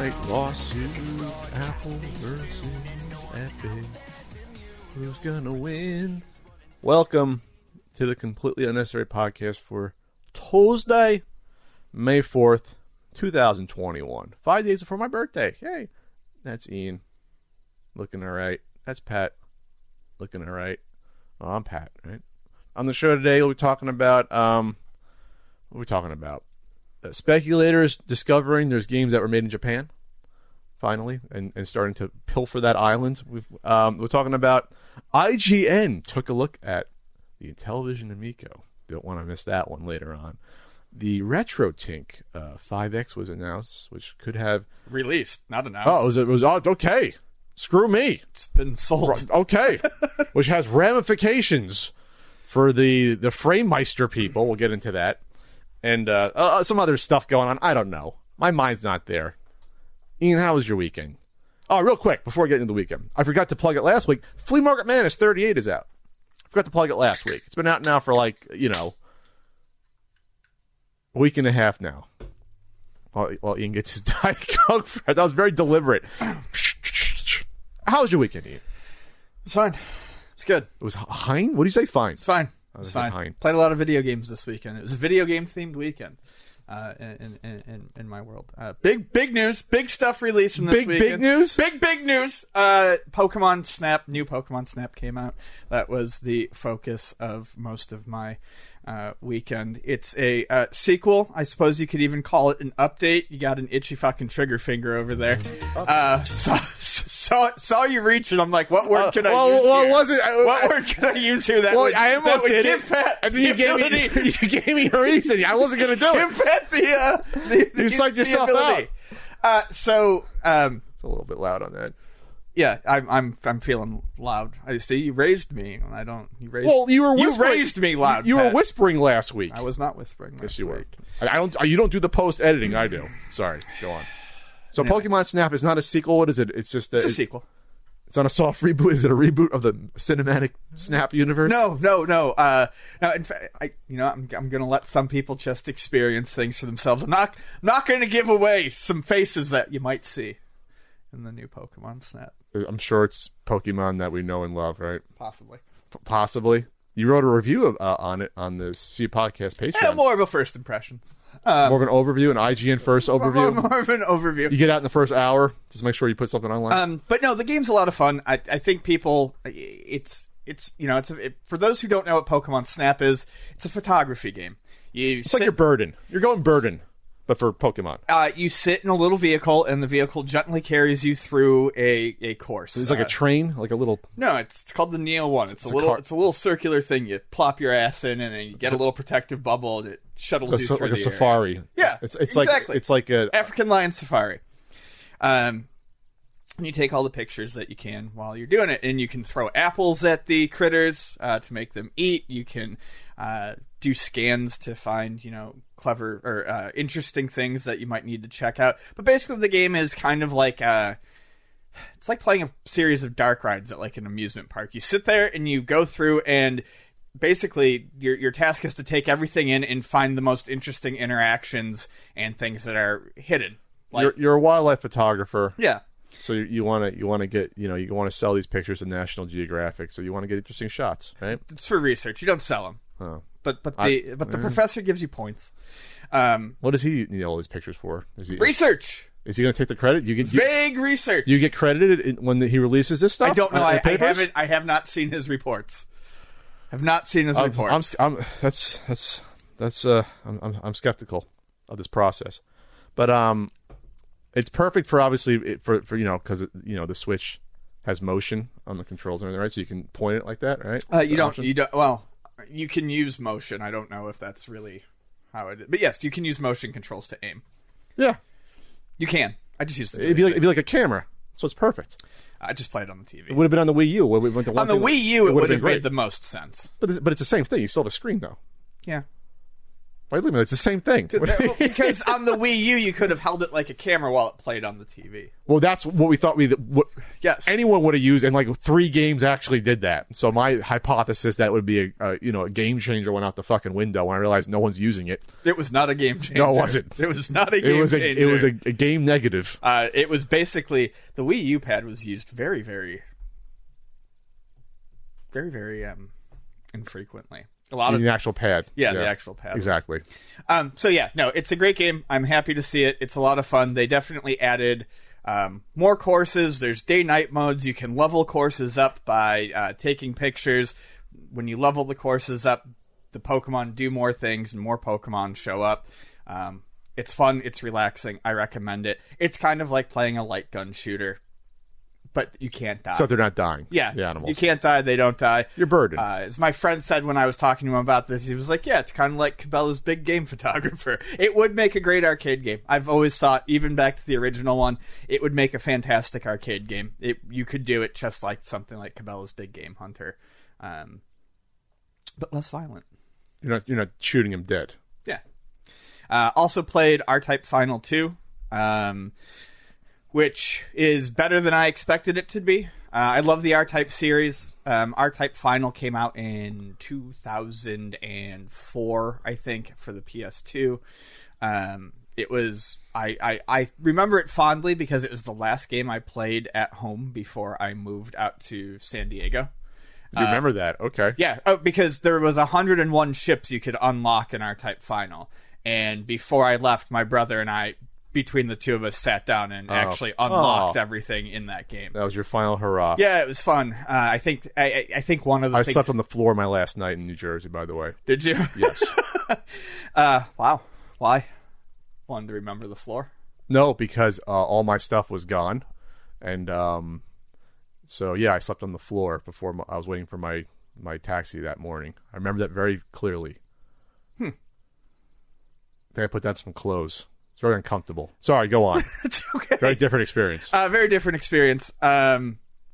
right, lawsuit, Apple versus Epic. Who's gonna win? Welcome to the Completely Unnecessary Podcast for Tuesday, May 4th, 2021. 5 days before my birthday. Yay. That's Ian. Looking all right. That's Pat. Looking all right. Oh, I'm Pat, right? On the show today, we'll be talking about, what are we talking about? Speculators discovering there's games that were made in Japan, finally, and starting to pilfer that island. We're talking about IGN took a look at the Intellivision Amico. Don't want to miss that one later on. The RetroTink 5X was announced, which could have... Released, not announced. Oh, it was okay. Screw me. It's been sold. Okay. Which has ramifications for the Framemeister people. We'll get into that. And some other stuff going on. I don't know. My mind's not there. Ian, how was your weekend? Oh, real quick, before we get into the weekend. I forgot to plug it last week. Flea Market Madness 38 is out. I forgot to plug it last week. It's been out now for a week and a half now. While Ian gets his Diet Coke. That was very deliberate. How was your weekend, Ian? It's fine. It's good. It was Hein? What do you say? Fine. It's fine. It's fine. Played a lot of video games this weekend. It was a video game themed weekend in my world. Big news. Big stuff releasing this weekend. Big news? Big news. Pokemon Snap. New Pokemon Snap came out. That was the focus of most of my weekend. It's a sequel. I suppose you could even call it an update. You got an itchy fucking trigger finger over there. Saw you reach and I'm like, what word can I use here? What word can I use here that would, I almost did give Pat and then you gave me a reason. I wasn't going to do it. Give Pat the you psyched yourself ability. out. It's a little bit loud on that. Yeah, I'm feeling loud. I see you raised me, and I don't. You raised. Well, you were whispering. You raised me loud. You were whispering last week. I was not whispering. Yes, you were. I don't. You don't do the post editing. I do. Sorry. Go on. So, anyway. Pokemon Snap is not a sequel. What is it? It's just a sequel. It's on a soft reboot. Is it a reboot of the cinematic Snap universe? No. No. In fact, I'm going to let some people just experience things for themselves. I'm not going to give away some faces that you might see in the new Pokemon Snap. I'm sure it's Pokemon that we know and love, right? Possibly. Possibly. You wrote a review on it on the C Podcast Patreon. Yeah, more of a first impressions. More of an overview, an IGN first overview. More of an overview. You get out in the first hour. Just make sure you put something online. But no, the game's a lot of fun. I think people, for those who don't know what Pokemon Snap is, it's a photography game. It's like you're Burden. You're going Burden, but for Pokemon. You sit in a little vehicle, and the vehicle gently carries you through a course. It's like a train, like a little. No, it's called the Neo One. It's a little circular thing. You plop your ass in, and then you get a little protective bubble, and it shuttles you through like a the safari. Area. Yeah, it's exactly. It's like a African lion safari. And you take all the pictures that you can while you're doing it, and you can throw apples at the critters to make them eat. You can do scans to find, clever or interesting things that you might need to check out. But basically, the game is kind of like it's like playing a series of dark rides at like an amusement park. You sit there and you go through, and basically your task is to take everything in and find the most interesting interactions and things that are hidden. Like, you're a wildlife photographer. Yeah. So you want to get, you want to sell these pictures to National Geographic. So you want to get interesting shots, right? It's for research. You don't sell them. Oh. But the professor gives you points. What does he need all these pictures for? Research. Is he going to take the credit? Vague research. You get credited when he releases this stuff? I don't know. I have not seen his reports. Have not seen his reports. I'm skeptical of this process, but it's perfect for obviously for because the Switch has motion on the controls and everything, right? So you can point it like that, right? You don't. Well, you can use motion. I don't know if that's really how it is, but yes, you can use motion controls to aim. Yeah, you can. I just used it'd be like a camera, so it's perfect. I just played on the TV. It would have been on the Wii U. On the Wii U, it would have made the most sense. But it's the same thing. You still have a screen, though. Yeah. Wait a minute, it's the same thing. Well, because on the Wii U, you could have held it like a camera while it played on the TV. Well, that's what we thought Yes. anyone would have used, and like 3 games actually did that. So my hypothesis that would be a game changer went out the fucking window when I realized no one's using it. It was not a game changer. No, it wasn't. It was not a game changer. It was a game negative. It was basically the Wii U pad was used very, very, very, very infrequently. A lot of the actual pad. Yeah, the actual pad. Exactly. So yeah, no, it's a great game. I'm happy to see it. It's a lot of fun. They definitely added more courses. There's day-night modes. You can level courses up by taking pictures. When you level the courses up, the Pokemon do more things and more Pokemon show up. It's fun. It's relaxing. I recommend it. It's kind of like playing a light gun shooter, but you can't die. So they're not dying. Yeah, the animals. You can't die. They don't die. You're burdened. As my friend said when I was talking to him about this, he was like, yeah, it's kind of like Cabela's Big Game Photographer. It would make a great arcade game. I've always thought, even back to the original one, it would make a fantastic arcade game. You could do it just like something like Cabela's Big Game Hunter, but less violent. You're not shooting him dead. Yeah. Also played R-Type Final 2, which is better than I expected it to be. I love the R-Type series. R-Type Final came out in 2004, I think, for the PS2. It was I remember it fondly because it was the last game I played at home before I moved out to San Diego. You remember that? Okay. Yeah, because there was 101 ships you could unlock in R-Type Final. And before I left, my brother and I, between the two of us, sat down and actually unlocked everything in that game. That was your final hurrah. Yeah, it was fun. I think one of the I things... slept on the floor my last night in New Jersey, by the way. Did you? Yes. Wow. Why? Wanted to remember the floor? No, because all my stuff was gone. And so, yeah, I slept on the floor before I was waiting for my taxi that morning. I remember that very clearly. Then I put down some clothes. It's very uncomfortable. Sorry, go on. It's okay. Very different experience. Very different experience. But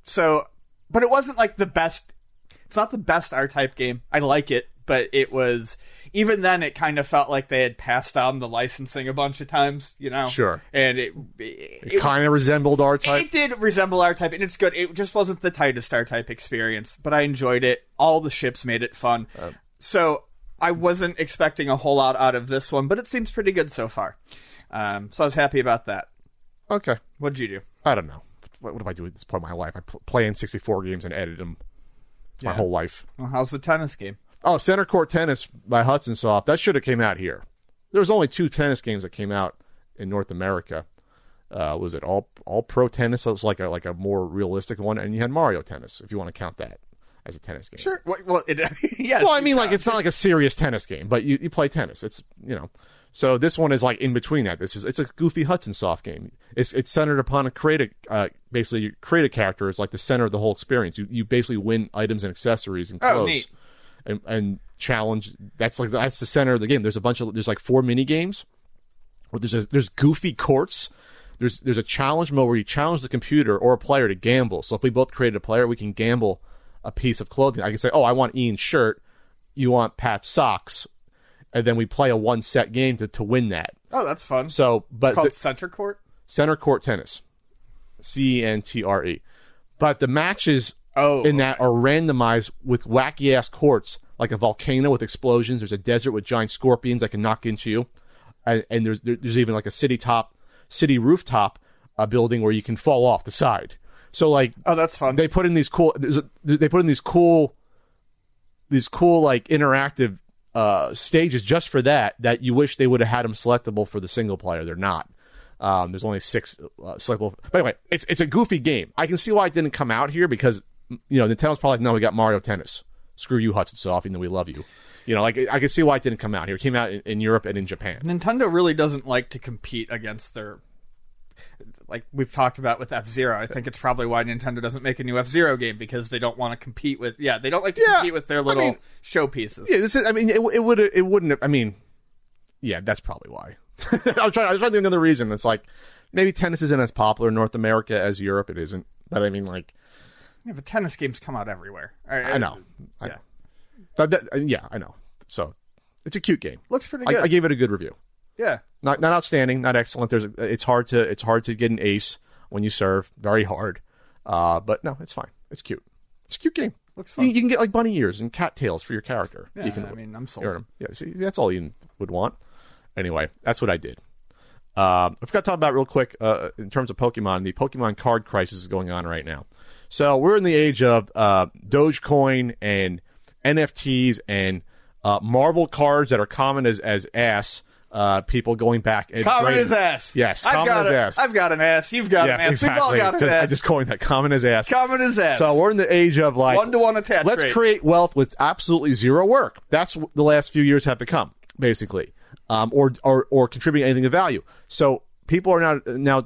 it wasn't like the best. It's not the best R-Type game. I like it, but it was. Even then, it kind of felt like they had passed down the licensing a bunch of times, you know? Sure. And it kind of resembled R-Type? It did resemble R-Type, and it's good. It just wasn't the tightest R-Type experience, but I enjoyed it. All the ships made it fun. So I wasn't expecting a whole lot out of this one, but it seems pretty good so far. So I was happy about that. Okay. What did you do? I don't know. What do I do at this point of my life? I play N64 games and edit them. It's my whole life. Well, how's the tennis game? Oh, Center Court Tennis by Hudson Soft. That should have came out here. There was only 2 tennis games that came out in North America. Was it All Pro Tennis? That was like a more realistic one, and you had Mario Tennis, if you want to count that as a tennis game. Sure. Well, yes. Well, I mean, like, it's not like a serious tennis game, but you play tennis. It's, you know. So this one is like in between that. It's a goofy Hudson Soft game. It's centered upon basically you create a character. It's like the center of the whole experience. You basically win items and accessories and clothes. Oh, neat. And challenge. That's the center of the game. There's like 4 mini games. Where there's goofy courts. There's a challenge mode where you challenge the computer or a player to gamble. So if we both created a player, we can gamble a piece of clothing. I can say, oh, I want Ian's shirt. You want Pat's socks. And then we play a 1-set game to win that. Oh, that's fun. So, but it's called Center Court? Center Court Tennis. CENTRE. But the matches that are randomized with wacky-ass courts, like a volcano with explosions. There's a desert with giant scorpions that can knock into you. And there's even like a city rooftop building where you can fall off the side. So like, oh, that's fun. They put in these cool like interactive stages just for that you wish they would have had them selectable for the single player. They're not. There's only 6 selectable. But anyway, it's a goofy game. I can see why it didn't come out here because, you know, Nintendo's probably like, no, we got Mario Tennis. Screw you, Hudson Soft, even though we love you. You know, like, I can see why it didn't come out here. It came out in Europe and in Japan. Nintendo really doesn't like to compete against their... Like we've talked about with F-Zero. I think it's probably why Nintendo doesn't make a new F-Zero game, because they don't want to compete with... Yeah, they don't like to compete with their little showpieces. Yeah, it wouldn't... I mean, yeah, that's probably why. I was trying to think of another reason. It's like, maybe tennis isn't as popular in North America as Europe. It isn't. But I mean, like... Yeah, but tennis games come out everywhere. I know. Yeah. I know. So It's a cute game. Looks pretty good. I gave it a good review. Yeah. Not outstanding, not excellent. It's hard to get an ace when you serve. Very hard. But no, it's fine. It's cute. It's a cute game. Looks fun. You can get like bunny ears and cat tails for your character. Yeah, you can, I'm sold. earn 'em. Yeah, see, that's all you would want. Anyway, that's what I did. I forgot to talk about real quick in terms of Pokemon. The Pokemon card crisis is going on right now. So we're in the age of Dogecoin and NFTs and marble cards that are common as ass. People going back and common as ass. Yes, common as ass. I've got an ass. You've got an ass. Exactly. We've all got an ass. I just coined that, common as ass. Common as ass. So we're in the age of like 1-to-1 attach let's rate. create wealth with absolutely zero work. That's what the last few years have become, basically, or contributing anything of value. So people are now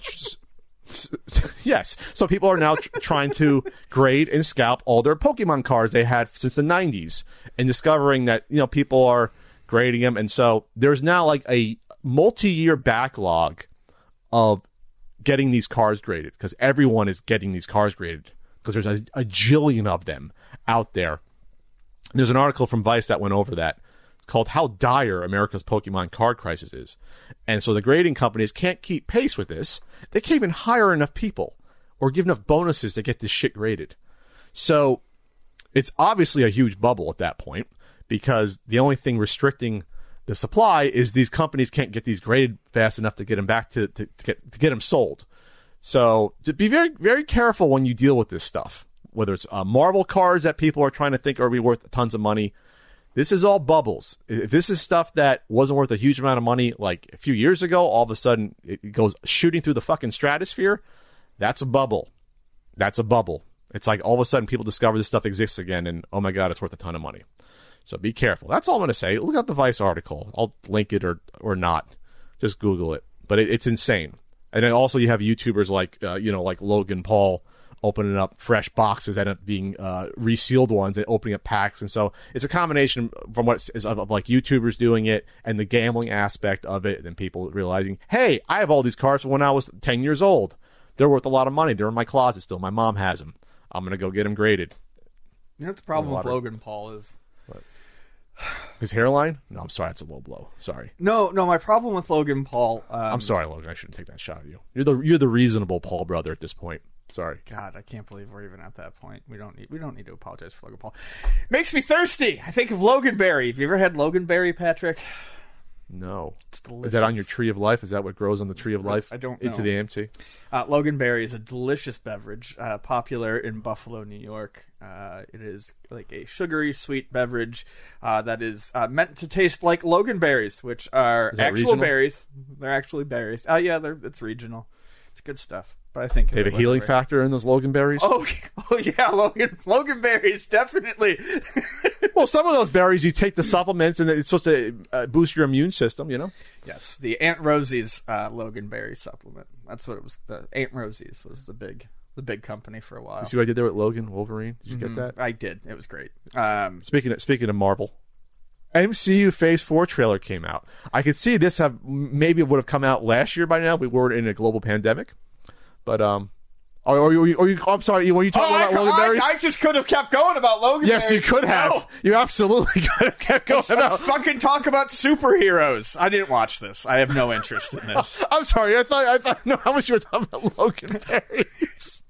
yes. So people are now trying to grade and scalp all their Pokemon cards they had since the 90s, and discovering that people are grading them, and so there's now like a multi-year backlog of getting these cards graded, because everyone is getting these cards graded because there's a jillion of them out there. And there's an article from Vice that went over that. It's called "How Dire America's Pokemon Card Crisis Is," and so the grading companies can't keep pace with this. They can't even hire enough people or give enough bonuses to get this shit graded. So it's obviously a huge bubble at that point, because the only thing restricting the supply is these companies can't get these graded fast enough to get them back to get them sold. So to be very, very careful when you deal with this stuff, whether it's marble cards that people are trying to think are be worth tons of money. This is all bubbles. If this is stuff that wasn't worth a huge amount of money like a few years ago, all of a sudden it goes shooting through the fucking stratosphere. That's a bubble. That's a bubble. It's like all of a sudden people discover this stuff exists again, and oh my God, it's worth a ton of money. So be careful. That's all I'm going to say. Look at the Vice article. I'll link it or not. Just Google it. But it's insane. And then also you have YouTubers like like Logan Paul opening up fresh boxes that end up being resealed ones and opening up packs. And so it's a combination from what is of like YouTubers doing it and the gambling aspect of it, and then people realizing, hey, I have all these cards from when I was 10 years old. They're worth a lot of money. They're in my closet still. My mom has them. I'm going to go get them graded. You know what the problem with Logan Paul is? His hairline? No, I'm sorry. That's a low blow. Sorry. No. My problem with Logan Paul. I'm sorry, Logan. I shouldn't take that shot at you. You're the reasonable Paul brother at this point. Sorry. God, I can't believe we're even at that point. We don't need to apologize for Logan Paul. Makes me thirsty. I think of Loganberry. Have you ever had Loganberry, Patrick? No. It's delicious. Is that on your tree of life? Is that what grows on the tree of life? I don't know. Into the AMT? Loganberry is a delicious beverage, popular in Buffalo, New York. It is like a sugary, sweet beverage that is meant to taste like Loganberries, which are actual regional? Berries. They're actually berries. Yeah, it's regional. It's good stuff. But I think They have a healing factor in those Logan berries? Oh yeah, Loganberries, definitely. Well, some of those berries, you take the supplements, and it's supposed to boost your immune system, Yes, the Aunt Rosie's Loganberry supplement. That's what it was. The Aunt Rosie's was the big company for a while. You see what I did there with Logan Wolverine? Did you get that? I did. It was great. Speaking of Marvel, MCU Phase 4 trailer came out. I could see this maybe would have come out last year by now. We were in a global pandemic. But I'm sorry. Were you talking about Loganberries? I just could have kept going about Loganberries. Yes, you could have. No. You absolutely could have kept going. Let's fucking talk about superheroes. I didn't watch this. I have no interest in this. I'm sorry. I thought no. How much you were talking about Loganberries?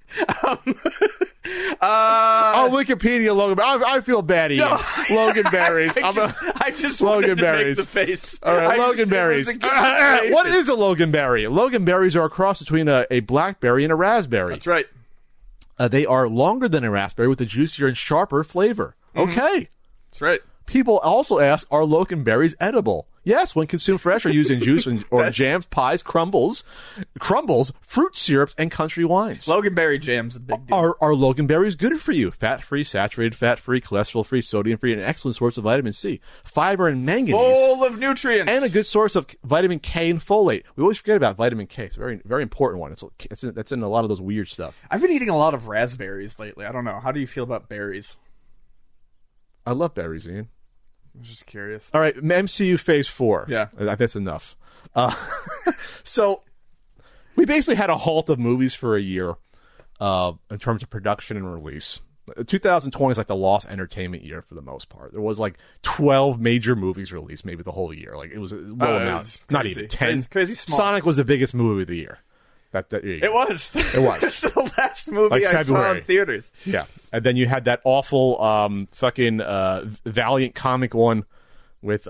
Wikipedia Logan. I feel bad, Ian. Loganberries. I just wanted to make the face. All right, Loganberries. What is a Loganberry? Loganberries are a cross between a blackberry and a raspberry. That's right. They are longer than a raspberry with a juicier and sharper flavor. Okay. That's right. People also ask, are Loganberries edible? Yes, when consumed fresh or used in juice or jams, pies, crumbles, fruit syrups, and country wines. Loganberry jam's a big deal. Are Loganberries good for you? Fat-free, saturated fat-free, cholesterol-free, sodium-free, and an excellent source of vitamin C, fiber, and manganese. Full of nutrients. And a good source of vitamin K and folate. We always forget about vitamin K. It's a very, very important one. That's in a lot of those weird stuff. I've been eating a lot of raspberries lately. I don't know. How do you feel about berries? I love berries, Ian. I was just curious. All right, MCU Phase 4. Yeah. That's enough. So, we basically had a halt of movies for a year in terms of production and release. 2020 is like the lost entertainment year for the most part. There was like 12 major movies released, maybe the whole year. Like it was low amount, not even 10. Crazy small. Sonic was the biggest movie of the year. It was. It was. It's the last movie Like I saw February. in theaters. Yeah, and then you had that awful fucking Valiant comic one with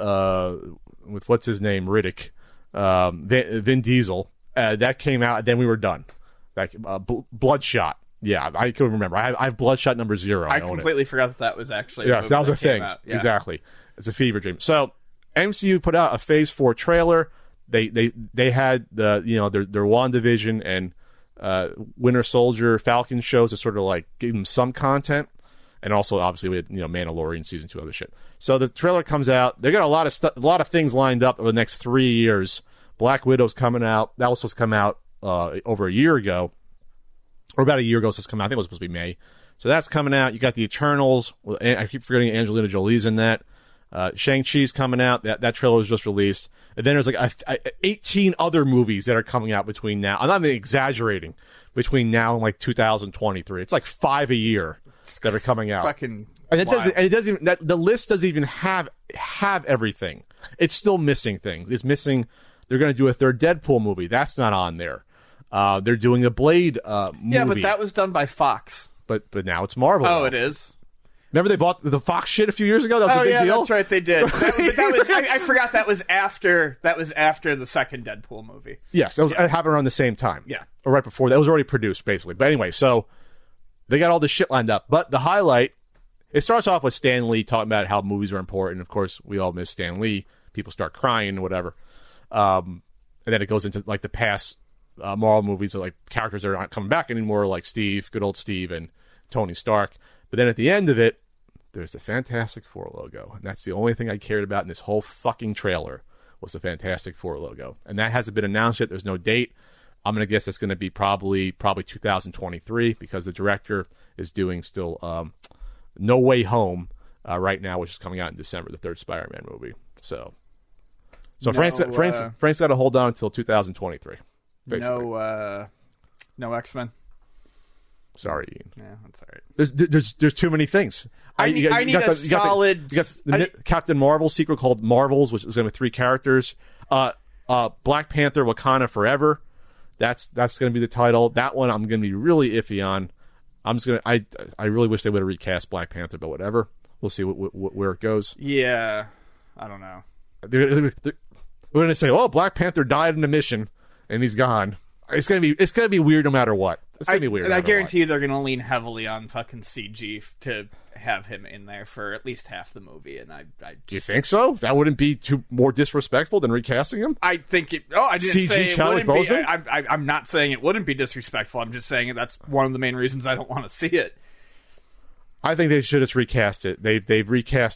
what's his name, Riddick, Vin Diesel. That came out, and then we were done. Like Bloodshot. Yeah, I couldn't remember. I have Bloodshot number 0. I own completely forgot that was actually. Yes, that was a thing. Out. Yeah. Exactly. It's a fever dream. So MCU put out a Phase 4 trailer. They had the their WandaVision and Winter Soldier, Falcon shows to sort of like give them some content, and also obviously we had Mandalorian season 2 other shit. So the trailer comes out. They got a lot of things lined up over the next 3 years. Black Widow's coming out. That was supposed to come out over a year ago, or about a year ago. It's supposed to come out. I think it was supposed to be May. So that's coming out. You got the Eternals. I keep forgetting Angelina Jolie's in that. Shang-Chi's coming out. That trailer was just released. And then there's like 18 other movies that are coming out between now. I'm not even exaggerating. Between now and like 2023, it's like 5 a year that are coming out. Fucking and it wild. doesn't. And it doesn't. Even, the list doesn't even have everything. It's still missing things. It's missing. They're going to do a third Deadpool movie. That's not on there. They're doing a Blade movie. Yeah, but that was done by Fox. But now it's Marvel. Oh, now. it is. Remember they bought the Fox shit a few years ago? That was a big deal. That's right, they did. That was I forgot that was after the second Deadpool movie. Yes, it happened around the same time. Yeah. Or right before. That was already produced, basically. But anyway, so they got all this shit lined up. But the highlight, it starts off with Stan Lee talking about how movies are important. Of course, we all miss Stan Lee. People start crying and whatever. And then it goes into like the past Marvel movies, like characters that are not coming back anymore, like Steve, good old Steve, and Tony Stark. But then at the end of it, there's the Fantastic Four logo. And that's the only thing I cared about in this whole fucking trailer was the Fantastic Four logo. And that hasn't been announced yet. There's no date. I'm going to guess it's going to be probably 2023 because the director is doing still No Way Home right now, which is coming out in December, the third Spider-Man movie. So Frank's got to hold on until 2023. Basically. No X-Men. Sorry, Ian. Yeah, that's all right. There's too many things. I need a solid. You got the Captain Marvel sequel called Marvels, which is going to be 3 characters. Black Panther: Wakanda Forever. That's going to be the title. That one I'm going to be really iffy on. I really wish they would have recast Black Panther, but whatever. We'll see where it goes. Yeah, I don't know. We're going to say, "Oh, Black Panther died in a mission, and he's gone." It's gonna be weird no matter what. It's gonna be weird. I guarantee you they're gonna lean heavily on fucking CG to have him in there for at least half the movie. And do you think so? That wouldn't be more disrespectful than recasting him? I think it. Oh, I didn't CG say it Chadwick wouldn't be. Boseman? I'm not saying it wouldn't be disrespectful. I'm just saying that's one of the main reasons I don't want to see it. I think they should have recast it. They've recast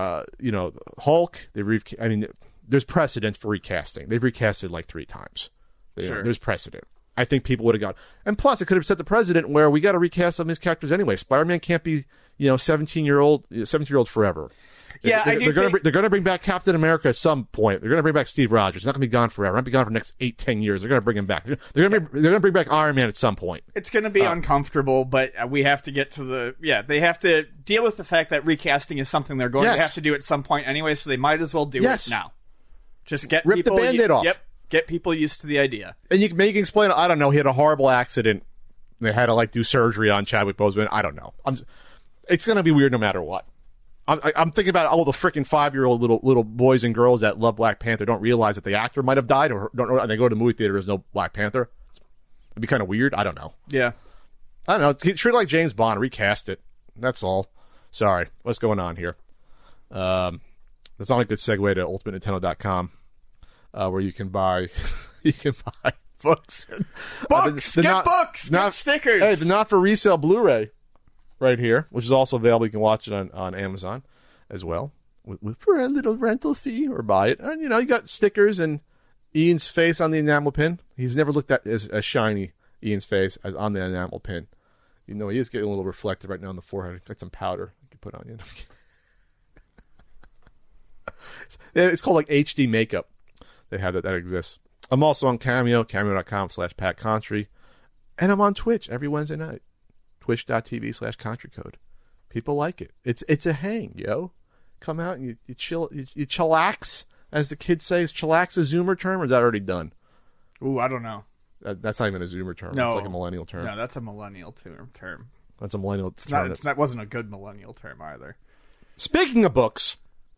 Hulk. There's precedent for recasting. They've recasted like 3 times. Sure. There's precedent. I think people would have gone. And plus, it could have set the precedent where we got to recast some of his characters anyway. Spider-Man can't be, 17-year-old forever. Yeah, they're going to bring back Captain America at some point. They're going to bring back Steve Rogers. He's not going to be gone forever. He's not going to be gone for the next 8-10 years. They're going to bring him back. They're going to bring back Iron Man at some point. It's going to be uncomfortable, but we have to get to they have to deal with the fact that recasting is something they're going to have to do at some point anyway, so they might as well do it now. Just rip people, the Band-Aid off. Yep. Get people used to the idea. And you can explain, I don't know, he had a horrible accident. They had to do surgery on Chadwick Boseman. I don't know. It's going to be weird no matter what. I'm thinking about all the freaking 5-year-old little boys and girls that love Black Panther don't realize that the actor might have died or don't know, and they go to the movie theater, there's no Black Panther. It'd be kind of weird. I don't know. Yeah. I don't know. Treat it like James Bond. Recast it. That's all. Sorry. What's going on here? That's not a good segue to UltimateNintendo.com. Where you can buy books. Books! Get books! Get stickers! Hey, the not for resale Blu-ray right here, which is also available. You can watch it on Amazon as well for a little rental fee or buy it. And, you got stickers and Ian's face on the enamel pin. He's never looked at as shiny, Ian's face, as on the enamel pin. He is getting a little reflective right now on the forehead. Like some powder you can put on you. It's called HD makeup. They have that exists. I'm also on Cameo, cameo.com/PatContry. And I'm on Twitch every Wednesday night. Twitch.tv/CountryCode. People like it. It's a hang, yo. Come out and you chill, you chillax, as the kids say. Is chillax a Zoomer term, or is that already done? Ooh, I don't know. That's not even a Zoomer term. No. It's like a millennial term. No, that's a millennial term. That's a millennial term. That wasn't a good millennial term either. Speaking of books,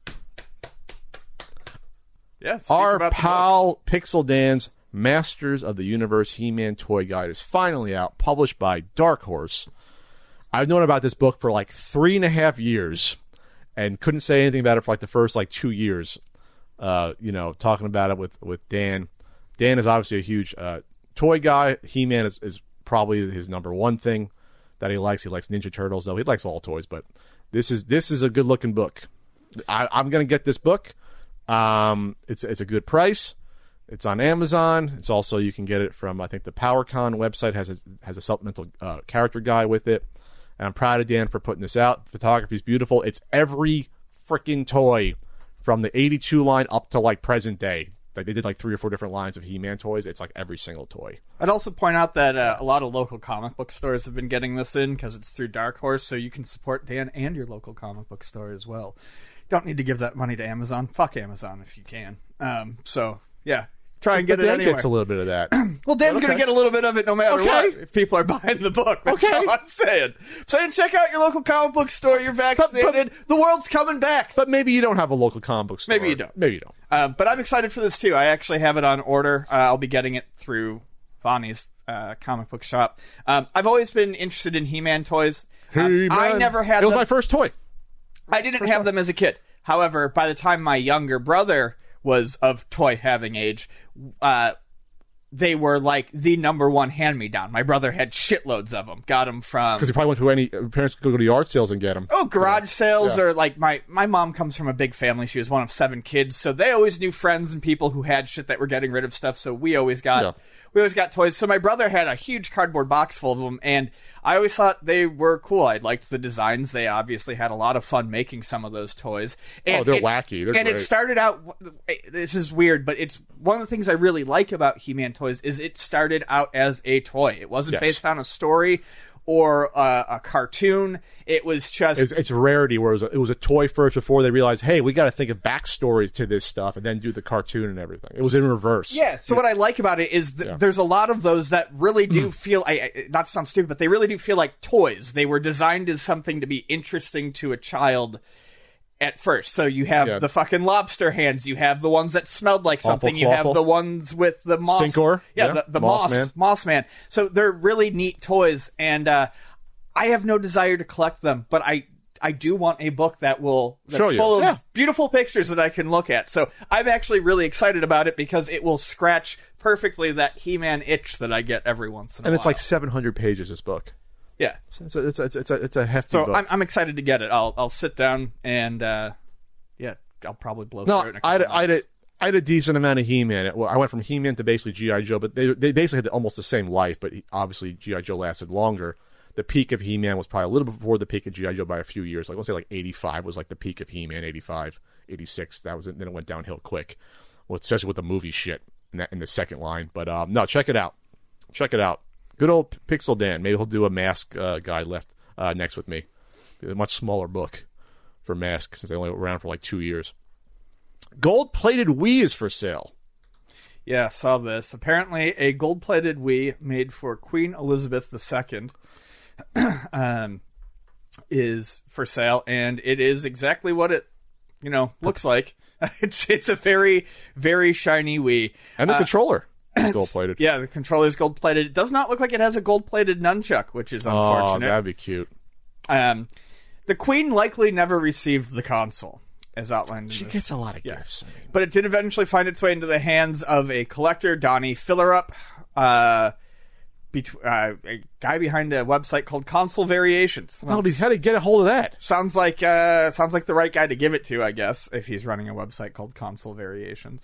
Yeah, our pal Pixel Dan's Masters of the Universe He-Man Toy Guide is finally out, published by Dark Horse. I've known about this book for like 3.5 years and couldn't say anything about it for like the first 2 years. Talking about it with Dan. Dan is obviously a huge toy guy. He-Man is probably his number one thing that he likes. He likes Ninja Turtles, though. He likes all toys, but this is a good looking book. I'm gonna get this book. It's a good price. It's on Amazon. It's also, you can get it from, I think, the PowerCon website has a supplemental character guide with it. And I'm proud of Dan for putting this out. Photography is beautiful. It's every freaking toy from the 82 line up to present day. They did 3 or 4 different lines of He-Man toys. It's every single toy. I'd also point out that a lot of local comic book stores have been getting this in because it's through Dark Horse, so you can support Dan and your local comic book store as well. Don't need to give that money to Amazon. Fuck Amazon if you can. Yeah. Try and get it anywhere. Dan gets a little bit of that. Well, Dan's going to get a little bit of it no matter what if people are buying the book. That's all I'm saying. Check out your local comic book store. You're vaccinated. The world's coming back. But maybe you don't have a local comic book store. Maybe you don't. But I'm excited for this, too. I actually have it on order. I'll be getting it through Vonnie's comic book shop. I've always been interested in He-Man toys. I never had them. It was my first toy. I didn't have them as a kid. However, by the time my younger brother was of toy-having age, they were the number one hand-me-down. My brother had shitloads of them. Got them from... Because he probably went to any... Parents could go to yard sales and get them. Oh, garage sales, or my mom comes from a big family. She was one of 7 kids, so they always knew friends and people who had shit that were getting rid of stuff, so we always got toys. So my brother had a huge cardboard box full of them, and I always thought they were cool. I liked the designs. They obviously had a lot of fun making some of those toys. And they're wacky. They're great. It started out... This is weird, but it's one of the things I really like about He-Man toys is it started out as a toy. It wasn't based on a story or a cartoon. It was just... It's a rarity where it was a toy first before they realized, hey, we got to think of backstories to this stuff and then do the cartoon and everything. It was in reverse. Yeah, so what I like about it is there's a lot of those that really do feel, not to sound stupid, but they really do feel like toys. They were designed as something to be interesting to a child at first. So you have the fucking lobster hands. You have the ones that smelled like something. You have the ones with the moss. Stinkor. Yeah, the moss man. So they're really neat toys, and I have no desire to collect them, but I do want a book that's full of beautiful pictures that I can look at. So I'm actually really excited about it because it will scratch perfectly that He-Man itch that I get every once in a while. And it's 700 pages, this book. Yeah, it's a hefty book. So I'm excited to get it. I'll sit down and I'll probably blow through it in a couple months. I had a decent amount of He-Man. I went from He-Man to basically G.I. Joe, but they basically had almost the same life, but obviously G.I. Joe lasted longer. The peak of He-Man was probably a little bit before the peak of G.I. Joe by a few years. Let's say 85 was the peak of He-Man, 85, 86. That was it. Then it went downhill quick, especially with the movie shit in the second line. But no, check it out. Check it out. Good old Pixel Dan. Maybe he'll do a Mask guide next with me. A much smaller book for Mask since they only were around for 2 years. Gold-plated Wii is for sale. Yeah, saw this. Apparently, a gold-plated Wii made for Queen Elizabeth II is for sale, and it is exactly what it looks like. It's a very, very shiny Wii. And the controller. Gold-plated. Yeah, the controller's gold-plated. It does not look like it has a gold-plated nunchuck, which is unfortunate. Oh, that'd be cute. The Queen likely never received the console, as outlined in this. She gets a lot of gifts. But it did eventually find its way into the hands of a collector, Donnie Fillerup, a guy behind a website called Console Variations. How did he get a hold of that? Sounds like the right guy to give it to, I guess, if he's running a website called Console Variations.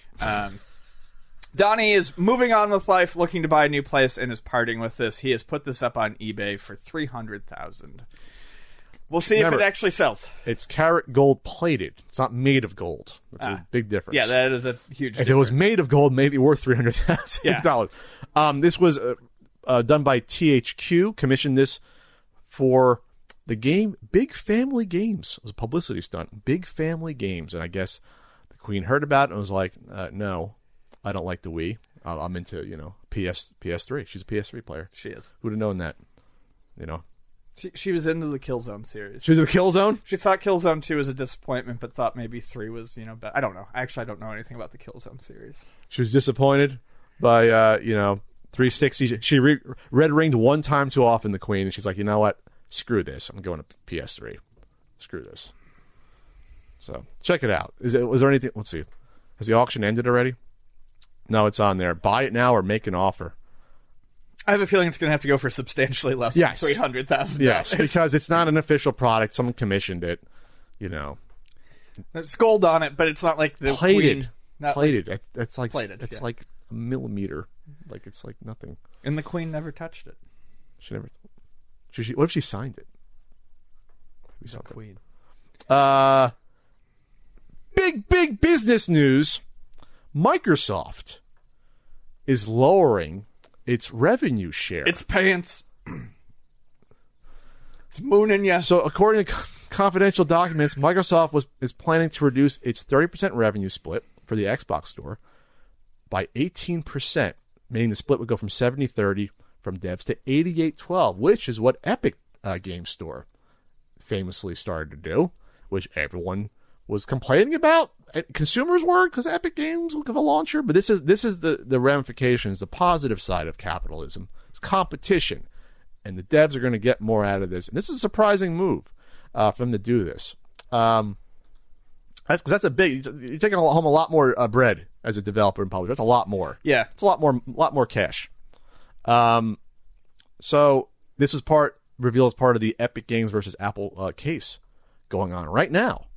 Donnie is moving on with life, looking to buy a new place, and is parting with this. He has put this up on eBay for $300,000. We'll see if it actually sells. It's carat gold plated. It's not made of gold. That's a big difference. Yeah, that is a huge difference. If it was made of gold, maybe worth $300,000. Yeah. This was done by THQ. Commissioned this for the game Big Family Games. It was a publicity stunt. Big Family Games. And I guess the Queen heard about it and was like, no, I don't like the Wii. I'm into, PS3. She's a PS3 player. She is. Who would have known that? She was into the Killzone series. She was in the Killzone? She thought Killzone 2 was a disappointment, but thought maybe 3 was, better. I don't know. Actually, I don't know anything about the Killzone series. She was disappointed by, 360. She red ringed one time too often, the Queen, and she's like, you know what? Screw this. I'm going to PS3. Screw this. So, check it out. Was there anything? Let's see. Has the auction ended already? No, it's on there. Buy it now or make an offer. I have a feeling it's going to have to go for substantially less than $300,000. Yes, because it's not an official product. Someone commissioned it, There's gold on it, but it's not like the plated. Queen. Plated. It's like plated, it's like a millimeter. Like it's like nothing. And the Queen never touched it. She never. What if she signed it? The Queen. Big business news. Microsoft is lowering its revenue share. It's pants. It's mooning you. So, according to confidential documents, Microsoft is planning to reduce its 30% revenue split for the Xbox store by 18%, meaning the split would go from 70-30 from devs to 88-12, which is what Epic Game Store famously started to do, which everyone was complaining about. Consumers were, because Epic Games will give a launcher, but this is the ramifications, the positive side of capitalism. It's competition, and the devs are going to get more out of this. And this is a surprising move for them to do this. That's a big. You're taking home a lot more bread as a developer and publisher. That's a lot more. Yeah, it's a lot more cash. So this is revealed as part of the Epic Games versus Apple case going on right now.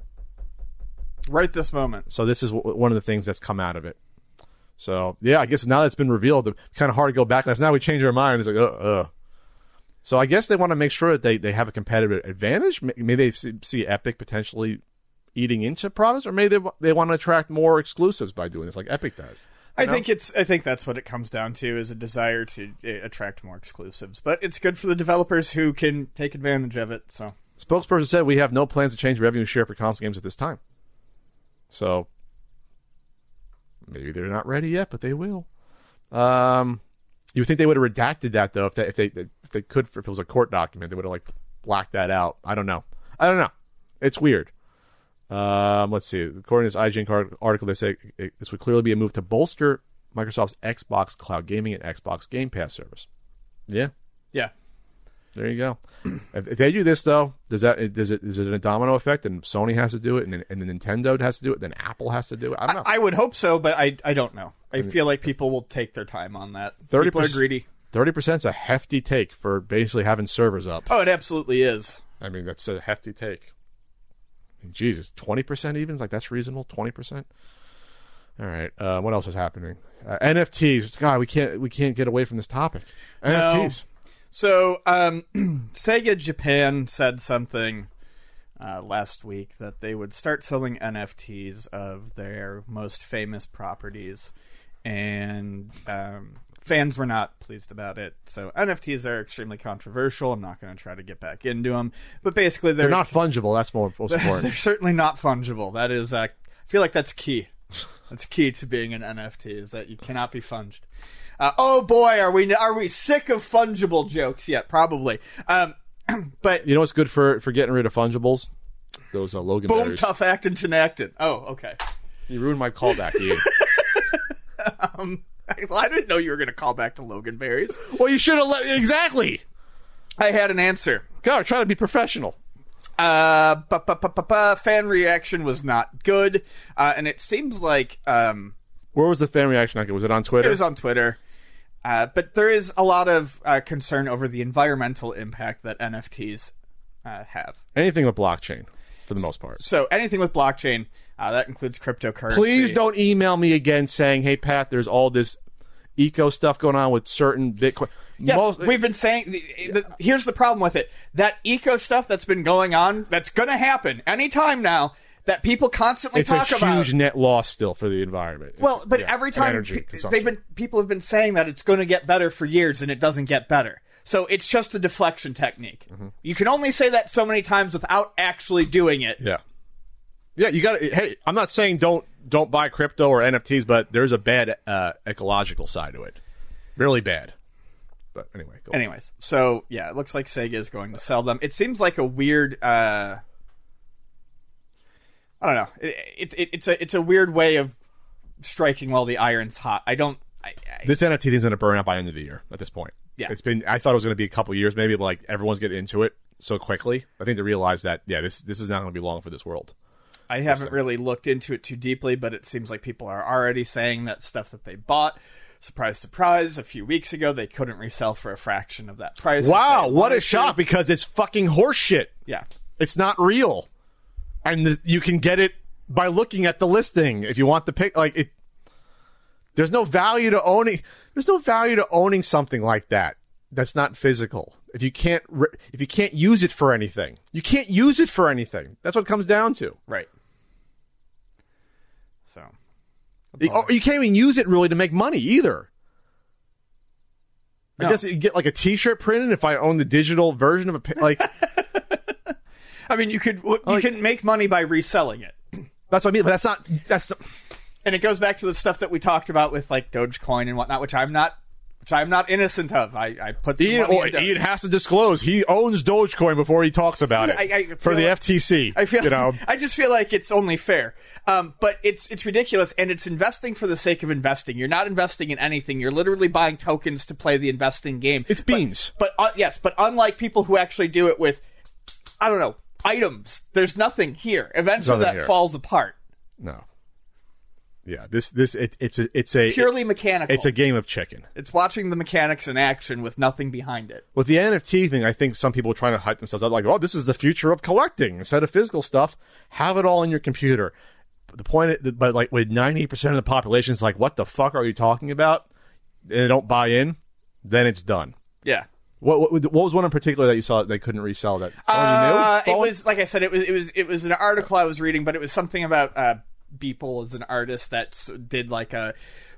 Right this moment. So this is one of the things that's come out of it. So, yeah, I guess now that it's been revealed, it's kind of hard to go back. Now we change our mind. It's like, So I guess they want to make sure that they have a competitive advantage. Maybe they see Epic potentially eating into products, or maybe they want to attract more exclusives by doing this, like Epic does. I think that's what it comes down to, is a desire to attract more exclusives. But it's good for the developers who can take advantage of it. So, spokesperson said, we have no plans to change revenue share for console games at this time. So, maybe they're not ready yet, but they will. You would think they would have redacted that, though, if they could, if it was a court document, they would have blacked that out. I don't know. It's weird. Let's see. According to this IGN article, they say this would clearly be a move to bolster Microsoft's Xbox Cloud Gaming and Xbox Game Pass service. Yeah. There you go. If they do this, though, is it a domino effect? And Sony has to do it, and then Nintendo has to do it, then Apple has to do it. I don't know. I would hope so, but I don't know. I feel like people will take their time on that. 30%, people are greedy. 30% is a hefty take for basically having servers up. Oh, it absolutely is. I mean, that's a hefty take. I mean, Jesus, 20% even? That's reasonable? 20%? All right. What else is happening? NFTs. God, we can't get away from this topic. NFTs. So, Sega Japan said something last week that they would start selling NFTs of their most famous properties, and fans were not pleased about it. So NFTs are extremely controversial. I'm not going to try to get back into them, but basically they're not fungible. That's most important. They're certainly not fungible. That is, I feel like that's key. That's key to being an NFT, is that you cannot be funged. Oh boy, are we sick of fungible jokes yet? Probably. But you know what's good for getting rid of fungibles? Those Logan Boom, berries. Tough Actin' Tinactin. Oh, okay. You ruined my callback, Ian. I didn't know you were going to call back to Logan berries. Well, you should have exactly. I had an answer. God, try to be professional. Fan reaction was not good, and it seems like where was the fan reaction? Was it on Twitter? It was on Twitter. But there is a lot of concern over the environmental impact that NFTs have. Anything with blockchain, for the most part. So anything with blockchain, that includes cryptocurrency. Please don't email me again saying, hey, Pat, there's all this eco stuff going on with certain Bitcoin. Yes, we've been saying, here's the problem with it. That eco stuff that's been going on, that's going to happen anytime now, that people constantly talk about. It's a huge net loss still for the environment. Well, but every time people have been saying that it's going to get better for years, and it doesn't get better. So it's just a deflection technique. Mm-hmm. You can only say that so many times without actually doing it. Yeah. Yeah, you got to. Hey, I'm not saying don't buy crypto or NFTs, but there's a bad ecological side to it. Really bad. But anyway, go on. Anyways, so yeah, it looks like Sega is going to sell them. It seems like a weird. I don't know. It's a weird way of striking while the iron's hot. This NFT is going to burn out by the end of the year. At this point, Yeah. I thought it was going to be a couple years, maybe, but like everyone's getting into it so quickly. I think they realize that this is not going to be long for this world. I haven't really looked into it too deeply, but it seems like people are already saying that stuff that they bought, surprise, surprise, a few weeks ago, they couldn't resell for a fraction of that price. Wow, what a shock, because it's fucking horseshit. Yeah. It's not real. And you can get it by looking at the listing if you want the pick. Like it, there's no value to owning. There's no value to owning something like that. That's not physical. If you can't use it for anything, you can't use it for anything. That's what it comes down to. Right. So. You can't even use it really to make money either. No. I guess you get like a T-shirt printed if I own the digital version of a like. I mean, you can make money by reselling it. That's what I mean. But that's. And it goes back to the stuff that we talked about with like Dogecoin and whatnot, which I'm not innocent of. I put some money into. Ian has to disclose he owns Dogecoin before he talks about it for the FTC. I just feel like it's only fair. But it's ridiculous, and it's investing for the sake of investing. You're not investing in anything. You're literally buying tokens to play the investing game. It's beans. But unlike people who actually do it with, I don't know, items, there's nothing here. Eventually that falls apart. No. Yeah, it's purely mechanical. It's a game of chicken. It's watching the mechanics in action with nothing behind it. With the NFT thing, I think some people are trying to hype themselves up like, oh, this is the future of collecting. Instead of physical stuff, have it all in your computer. But the point, but like with 90% of the population is like, what the fuck are you talking about? And they don't buy in, then it's done. Yeah. What was one in particular that you saw that they couldn't resell? That you knew? It was like I said, it was an article I was reading, but it was something about Beeple as an artist that did like a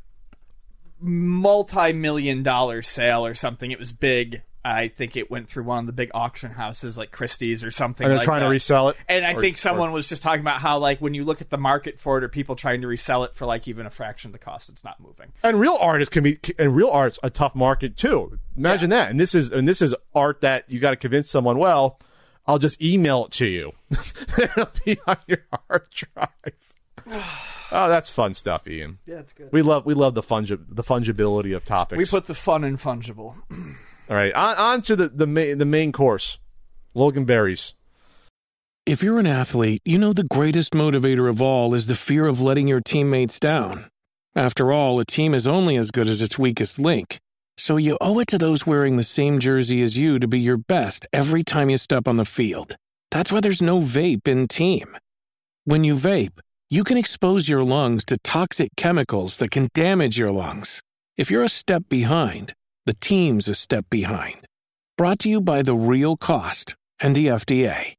multi-million-dollar sale or something. It was big. I think it went through one of the big auction houses like Christie's or something. And they're like trying that. to resell it. And I think someone was just talking about how like when you look at the market for it, or people trying to resell it for like even a fraction of the cost, it's not moving. And real art's a tough market too. Imagine that. And this is art that you got to convince someone. Well, I'll just email it to you. It'll be on your hard drive. Oh, that's fun stuff, Ian. Yeah, it's good. We love the fungibility of topics. We put the fun in fungible. All right, on to the main course. Logan Berries. If you're an athlete, you know the greatest motivator of all is the fear of letting your teammates down. After all, a team is only as good as its weakest link. So you owe it to those wearing the same jersey as you to be your best every time you step on the field. That's why there's no vape in team. When you vape, you can expose your lungs to toxic chemicals that can damage your lungs. If you're a step behind, the team's a step behind. Brought to you by The Real Cost and the FDA.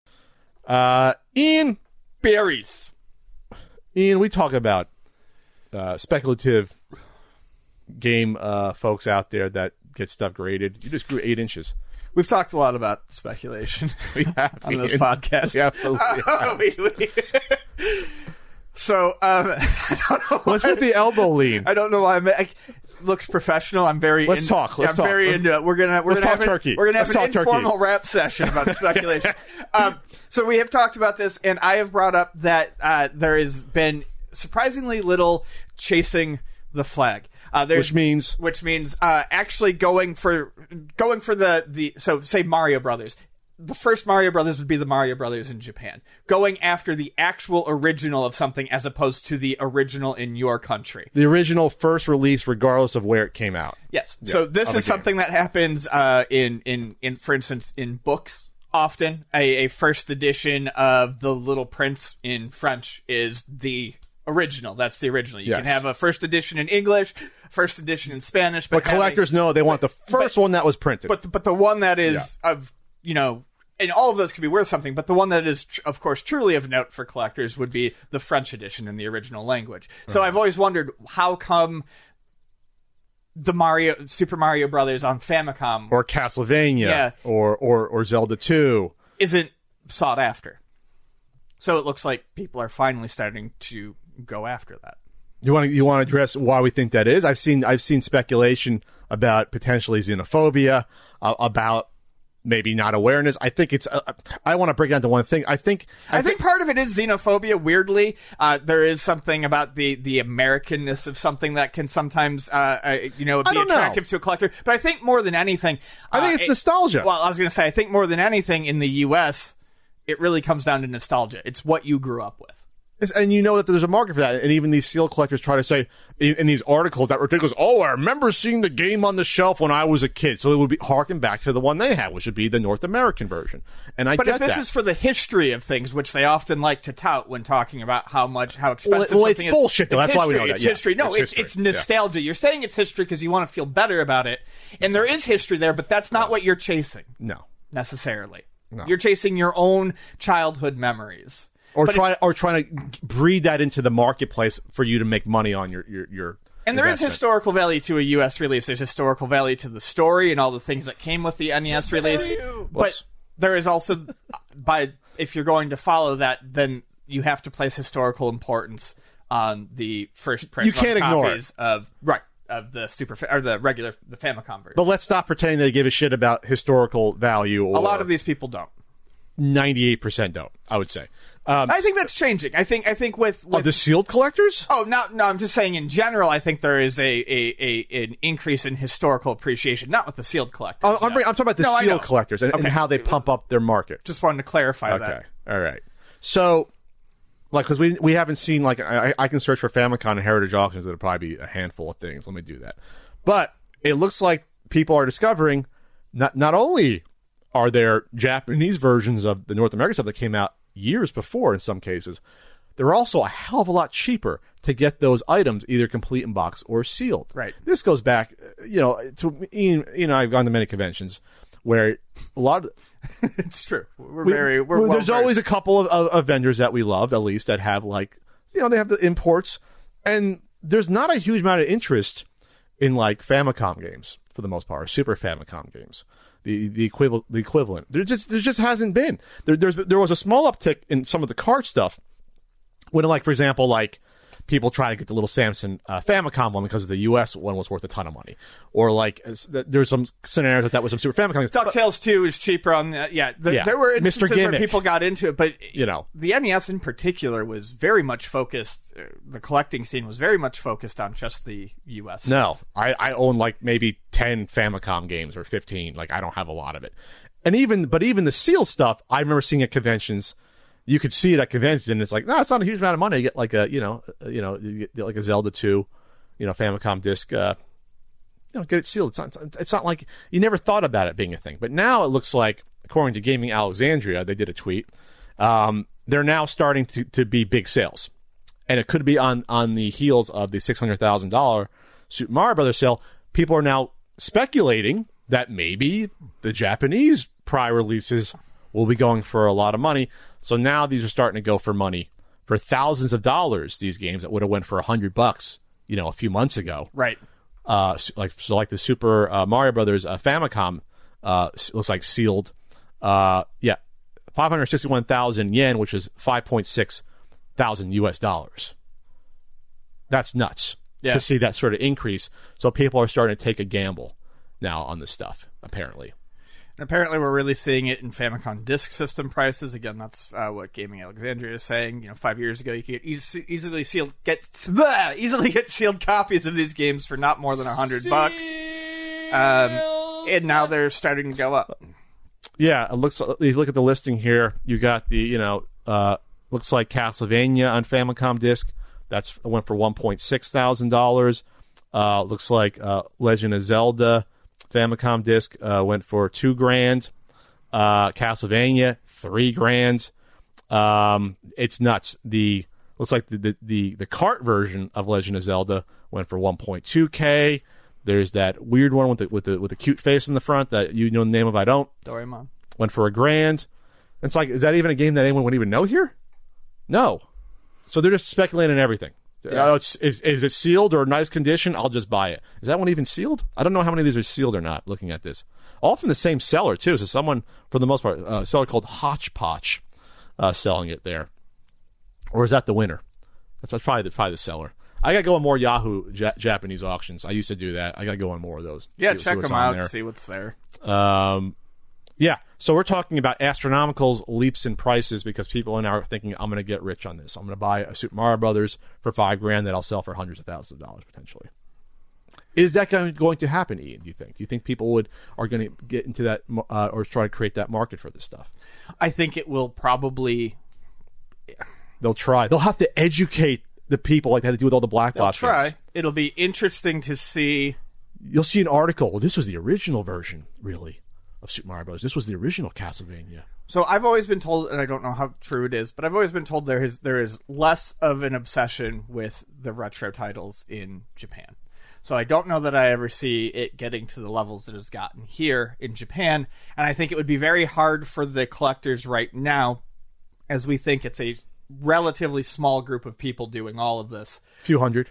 Ian. Berries. Ian, we talk about speculative game folks out there that get stuff graded. You just grew 8 inches. We've talked a lot about speculation we have, on this podcast. We absolutely have. So, I don't know what's with the elbow lean? I don't know why looks professional. I'm very. Let's talk. I'm very into it. We're gonna have turkey. We're gonna have an informal turkey. rap session about speculation. So we have talked about this, and I have brought up that there has been surprisingly little chasing the flag. Which means actually going for the so say Mario Brothers. The first Mario Brothers would be the Mario Brothers in Japan. Going after the actual original of something as opposed to the original in your country. The original first release regardless of where it came out. Yes. Yeah, so this is something that happens in for instance in books often. A first edition of The Little Prince in French is the original. That's the original. You can have a first edition in English, first edition in Spanish, but collectors know they want the first one that was printed. But the one that is of, you know, and all of those could be worth something, but the one that is, of course, truly of note for collectors would be the French edition in the original language. So I've always wondered, how come the Super Mario Brothers on Famicom or Castlevania, or Zelda 2 isn't sought after. So it looks like people are finally starting to go after that. You want to address why we think that is? I've seen speculation about potentially xenophobia, about maybe not awareness. I think it's. I want to break it down to one thing. I think part of it is xenophobia. Weirdly, there is something about the Americanness of something that can sometimes, be attractive to a collector. But I think more than anything, I think it's nostalgia. Well, I was going to say, I think more than anything in the U.S., it really comes down to nostalgia. It's what you grew up with. And you know that there's a market for that. And even these sealed collectors try to say in these articles that ridiculous, I remember seeing the game on the shelf when I was a kid. So it would be harken back to the one they had, which would be the North American version. And But if this is for the history of things, which they often like to tout when talking about how expensive something it's is. Bullshit, though. That's why we know that. It's history. No, it's nostalgia. You're saying it's history because you want to feel better about it. And there is history there, but that's not what you're chasing. No. Necessarily. No. You're chasing your own childhood memories. Or trying to breed that into the marketplace for you to make money on your And there is historical value to a U.S. release. There's historical value to the story and all the things that came with the NES release. But there is also, if you're going to follow that, then you have to place historical importance on the first print. You can't ignore it. Of the regular Famicom version. But let's stop pretending they give a shit about historical value. A lot of these people don't. 98% don't, I would say. I think that's changing. I think with the sealed collectors. Oh, no, I'm just saying in general. I think there is an increase in historical appreciation, not with the sealed collectors. I'm talking about the sealed collectors and how they pump up their market. Just wanted to clarify that. Okay, all right. So, because we haven't seen I can search for Famicom and Heritage Auctions. It'll probably be a handful of things. Let me do that. But it looks like people are discovering not only are there Japanese versions of the North American stuff that came out years before in some cases, they're also a hell of a lot cheaper to get those items either complete in box or sealed. Right. This goes back, to Ian, I've gone to many conventions where a lot of it's true. We're there's always a couple of vendors that we love, at least, that have they have the imports, and there's not a huge amount of interest in Famicom games for the most part, or Super Famicom games. The equivalent. There just hasn't been. There was a small uptick in some of the card stuff when, for example, people try to get the little Samson Famicom one because the U.S. one was worth a ton of money, or there's some scenarios that was some Super Famicom. DuckTales 2 is cheaper on the There were instances where people got into it, but the NES in particular was very much focused. The collecting scene was very much focused on just the U.S. No, I own maybe 10 Famicom games or 15. I don't have a lot of it, and even the seal stuff I remember seeing at conventions. You could see it at conventions, and it's it's not a huge amount of money. You get you get a Zelda 2, Famicom disc, get it sealed. It's not like you never thought about it being a thing. But now it looks like, according to Gaming Alexandria, they did a tweet. They're now starting to be big sales, and it could be on the heels of the $600,000 Super Mario Brothers sale. People are now speculating that maybe the Japanese prior releases will be going for a lot of money. So now these are starting to go for money, for thousands of dollars. These games that would have went for $100, a few months ago. Right. Like the Super Mario Brothers Famicom looks like sealed. 561,000 yen, which is 5.6 thousand US dollars. That's nuts to see that sort of increase. So people are starting to take a gamble now on this stuff, apparently. And apparently we're really seeing it in Famicom Disk System prices. Again, that's what Gaming Alexandria is saying. 5 years ago, you could easily get sealed copies of these games for not more than $100. And now they're starting to go up. Yeah, it looks. If you look at the listing here, you got the looks like Castlevania on Famicom Disk. Went for $1,600. Looks like Legend of Zelda Famicom Disc went for $2,000. Castlevania $3,000. It's nuts. Looks like the cart version of Legend of Zelda went for $1.2K. There's that weird one with the cute face in the front that you know the name of. I don't. Doraemon went for $1,000. It's is that even a game that anyone would even know here? No. So they're just speculating on everything. Yeah. Is it sealed or nice condition? I'll just buy it. Is that one even sealed? I don't know how many of these are sealed or not, looking at this. All from the same seller, too. So someone, for the most part, a seller called Hodgepodge selling it there. Or is that the winner? That's probably the seller. I got to go on more Yahoo Japanese auctions. I used to do that. I got to go on more of those. Yeah, check them out, see what's there. Yeah, so we're talking about astronomical leaps in prices because people are now thinking, I'm going to get rich on this. I'm going to buy a Super Mario Brothers for $5,000 that I'll sell for hundreds of thousands of dollars potentially. Is that going to happen, Ian, do you think? Do you think people are going to get into that or try to create that market for this stuff? I think it will probably... They'll try. They'll have to educate the people like they had to do with all the black box games. They'll try. Games. It'll be interesting to see... You'll see an article. Well, this was the original version, really, of Super Mario Bros. This was the original Castlevania. So I've always been told, and I don't know how true it is, but I've always been told there is less of an obsession with the retro titles in Japan. So I don't know that I ever see it getting to the levels it has gotten here in Japan, and I think it would be very hard for the collectors right now, as we think it's a relatively small group of people doing all of this. A few hundred.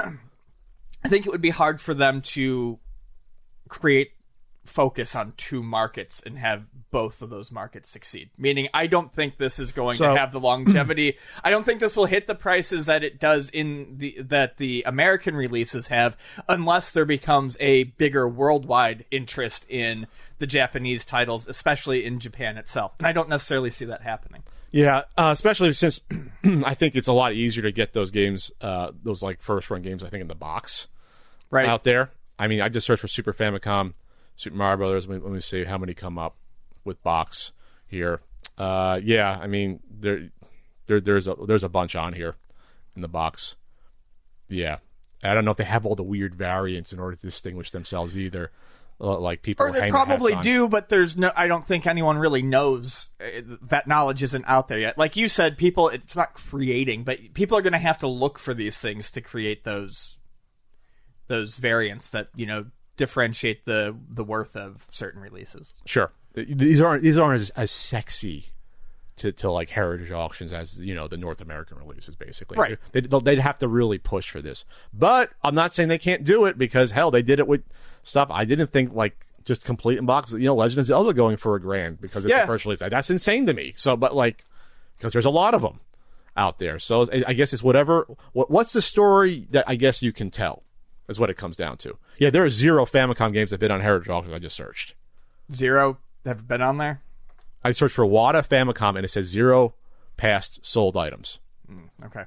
I think it would be hard for them to create focus on two markets and have both of those markets succeed. Meaning, I don't think this is going to have the longevity. I don't think this will hit the prices that it does that the American releases have, unless there becomes a bigger worldwide interest in the Japanese titles, especially in Japan itself. And I don't necessarily see that happening. Yeah, especially since I think it's a lot easier to get those games, those like first run games, I think, in the box out there. I mean, I just searched for Super Famicom, Super Mario Brothers. Let me see how many come up with box here. Yeah, I mean, there's a bunch on here in the box. Yeah, I don't know if they have all the weird variants in order to distinguish themselves either. Like people, or they probably do, but there's no. I don't think anyone really knows. That knowledge isn't out there yet. Like you said, people. It's not creating, but people are going to have to look for these things to create those variants that differentiate the worth of certain releases. Sure, these aren't as sexy to like heritage auctions as the North American releases. Basically, right? They'd have to really push for this. But I'm not saying they can't do it because hell, they did it with stuff I didn't think like just complete in boxes. Legend of Zelda going for $1,000 because it's the first release. That's insane to me. So, but like because there's a lot of them out there. So I guess it's whatever. What's the story that I guess you can tell? Is what it comes down to. Yeah, there are 0 Famicom games that have been on Heritage Auctions. I just searched. 0 have been on there? I searched for WATA Famicom, and it says 0 past sold items. Okay.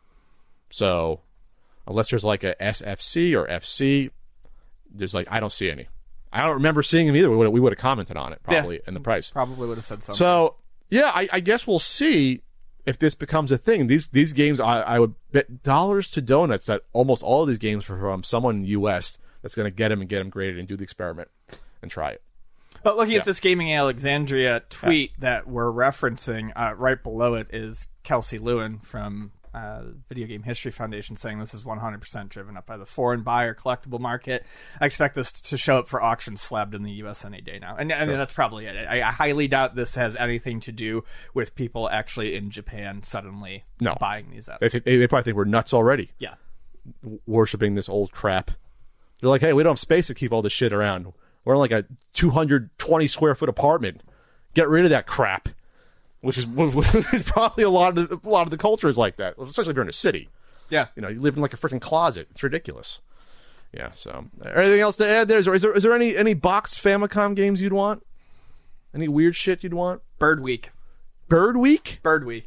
So, unless there's like a SFC or FC, there's like, I don't see any. I don't remember seeing them either. We would have commented on it, probably, in the price. Probably would have said something. So, yeah, I guess we'll see if this becomes a thing. These games, I would bet dollars to donuts that almost all of these games are from someone in the U.S. that's going to get them graded and do the experiment and try it. But looking at this Gaming Alexandria tweet that we're referencing, right below it is Kelsey Lewin from Video Game History Foundation saying this is 100% driven up by the foreign buyer collectible market. I expect this to show up for auctions slabbed in the US any day now. And I mean, that's probably it. I highly doubt this has anything to do with people actually in Japan suddenly buying these up. They probably think we're nuts already. Yeah. Worshipping this old crap. They're like, hey, we don't have space to keep all this shit around. We're in like a 220 square foot apartment. Get rid of that crap. Which is probably a lot of the culture is like that, especially if you're in a city. Yeah, you live in like a freaking closet. It's ridiculous. Yeah. So, anything else to add there? Is there any boxed Famicom games you'd want? Any weird shit you'd want? Bird Week. Bird Week.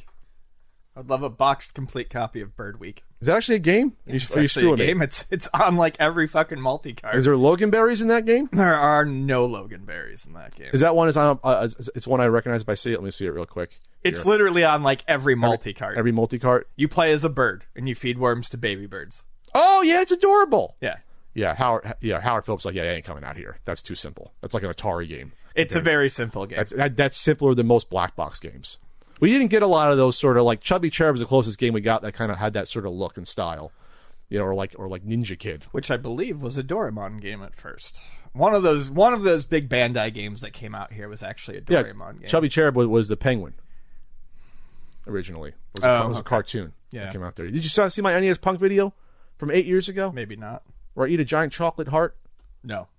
I'd love a boxed complete copy of Bird Week. Is that actually a game? It's actually a game. It's on like every fucking multi-card. Is there Loganberries in that game? There are no Loganberries in that game. Is that one? Is on? It's one I recognize by see it. Let me see it real quick. It's literally on like every multi-card. Every multi-card. You play as a bird and you feed worms to baby birds. Oh yeah, it's adorable. Yeah. Howard Phillips like, it ain't coming out here. That's too simple. That's like an Atari game. It's a very simple game. That's simpler than most black box games. We didn't get a lot of those sort of like Chubby Cherub is the closest game we got that kind of had that sort of look and style, or like Ninja Kid, which I believe was a Doraemon game at first. One of those big Bandai games that came out here was actually a Doraemon game. Chubby Cherub was the penguin originally. It was a cartoon. Yeah. that came out there. Did you see my NES Punk video from 8 years ago? Maybe not. Where I eat a giant chocolate heart? No.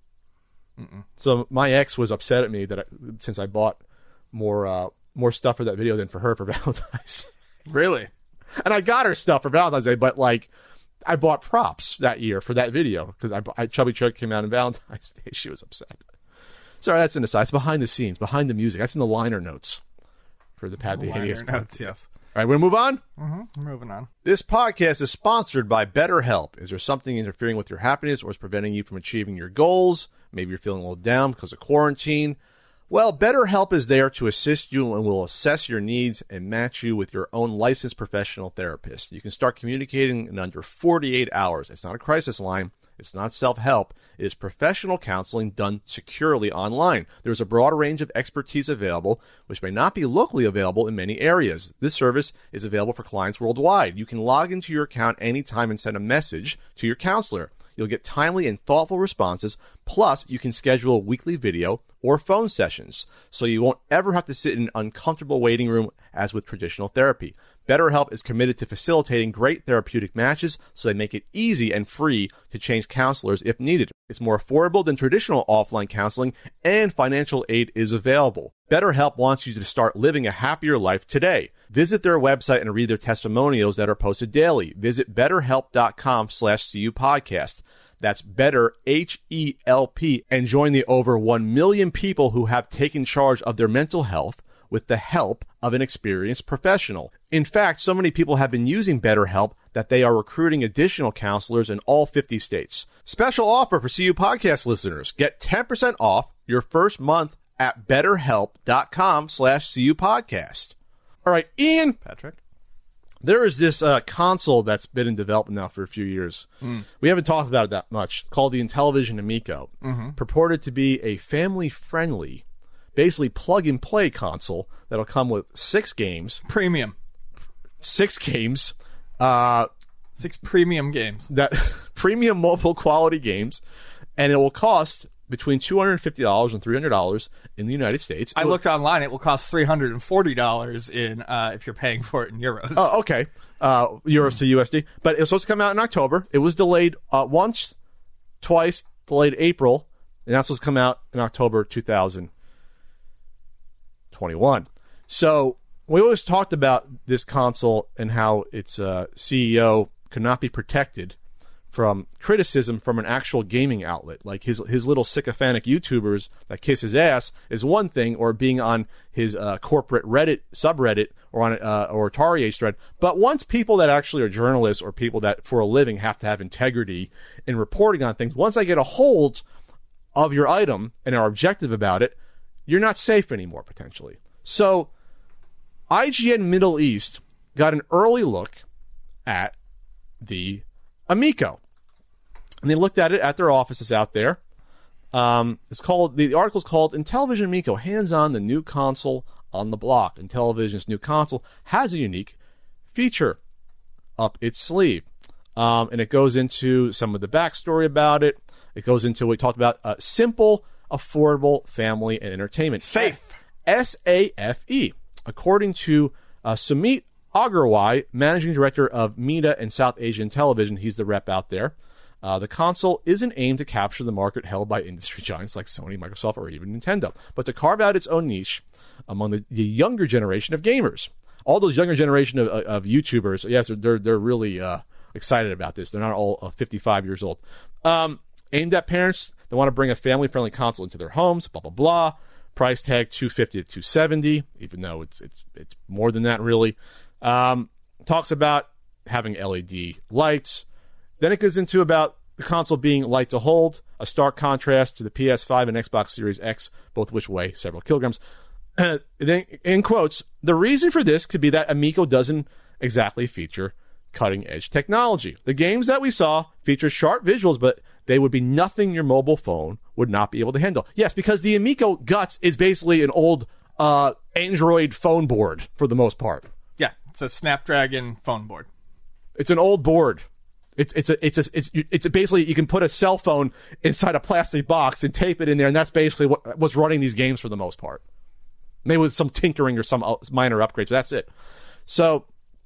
So my ex was upset at me that since I bought more stuff for that video than for her for Valentine's Day. Really? And I got her stuff for Valentine's Day, but like I bought props that year for that video because Chubby Chug came out on Valentine's Day. She was upset. Sorry, that's an aside. It's behind the scenes, behind the music. That's in the liner notes for the Pad the NES. Yes. All right, we're going to move on? Mm-hmm. Moving on. This podcast is sponsored by BetterHelp. Is there something interfering with your happiness or is preventing you from achieving your goals? Maybe you're feeling a little down because of quarantine. Well, BetterHelp is there to assist you and will assess your needs and match you with your own licensed professional therapist. You can start communicating in under 48 hours. It's not a crisis line. It's not self-help. It is professional counseling done securely online. There's a broad range of expertise available, which may not be locally available in many areas. This service is available for clients worldwide. You can log into your account anytime and send a message to your counselor. You'll get timely and thoughtful responses. Plus, you can schedule weekly video or phone sessions, so you won't ever have to sit in an uncomfortable waiting room as with traditional therapy. BetterHelp is committed to facilitating great therapeutic matches, so they make it easy and free to change counselors if needed. It's more affordable than traditional offline counseling, and financial aid is available. BetterHelp wants you to start living a happier life today. Visit their website and read their testimonials that are posted daily. Visit BetterHelp.com/CUPodcast. That's better, H-E-L-P, and join the over 1 million people who have taken charge of their mental health with the help of an experienced professional. In fact, so many people have been using BetterHelp that they are recruiting additional counselors in all 50 states. Special offer for CU Podcast listeners. Get 10% off your first month at betterhelp.com/CUPodcast. All right, Ian. Patrick? There is this console that's been in development now for a few years. We haven't talked about it that much. Called the Intellivision Amico. Purported to be a family-friendly, basically plug-and-play console that'll come with 6 games. Premium. 6 games. 6 premium games. That premium mobile quality games. And it will cost between $250 and $300 in the United States. I looked online. It will cost $340 in if you're paying for it in euros. Oh, okay. Euros to USD. But it was supposed to come out in October. It was delayed once, twice, delayed April, and that's supposed to come out in October 2021. So we always talked about this console and how its CEO could not be protected from criticism from an actual gaming outlet. Like his little sycophantic YouTubers that kiss his ass is one thing, or being on his corporate Reddit subreddit or on or Atari thread. But once people that actually are journalists or people that for a living have to have integrity in reporting on things, once they get a hold of your item and are objective about it, you're not safe anymore, potentially. So IGN Middle East got an early look at the Amico. And they looked at it at their offices out there. The article's called Intellivision Amico, hands-on the new console on the block. Intellivision's new console has a unique feature up its sleeve. And it goes into some of the backstory about it. It goes into what we talked about, simple, affordable family and entertainment. Safe. SAFE. According to Sumit Agarwai, managing director of MEDA and South Asian Television, he's the rep out there. The console isn't aimed to capture the market held by industry giants like Sony, Microsoft, or even Nintendo, but to carve out its own niche among the younger generation of gamers. All those younger generation of YouTubers, yes, they're really excited about this. They're not all 55 years old. Aimed at parents that want to bring a family-friendly console into their homes, blah, blah, blah. Price tag $250 to $270, even though it's more than that, really. Talks about having LED lights. Then it goes into about the console being light to hold, a stark contrast to the PS5 and Xbox Series X, both of which weigh several kilograms. Then, in quotes, the reason for this could be that Amico doesn't exactly feature cutting-edge technology. The games that we saw feature sharp visuals, but they would be nothing your mobile phone would not be able to handle. Yes, because the Amico guts is basically an old Android phone board for the most part. Yeah, it's a Snapdragon phone board. It's an old board. It's basically you can put a cell phone inside a plastic box and tape it in there, and that's basically what's running these games for the most part. Maybe with some tinkering or some minor upgrades, but that's it. So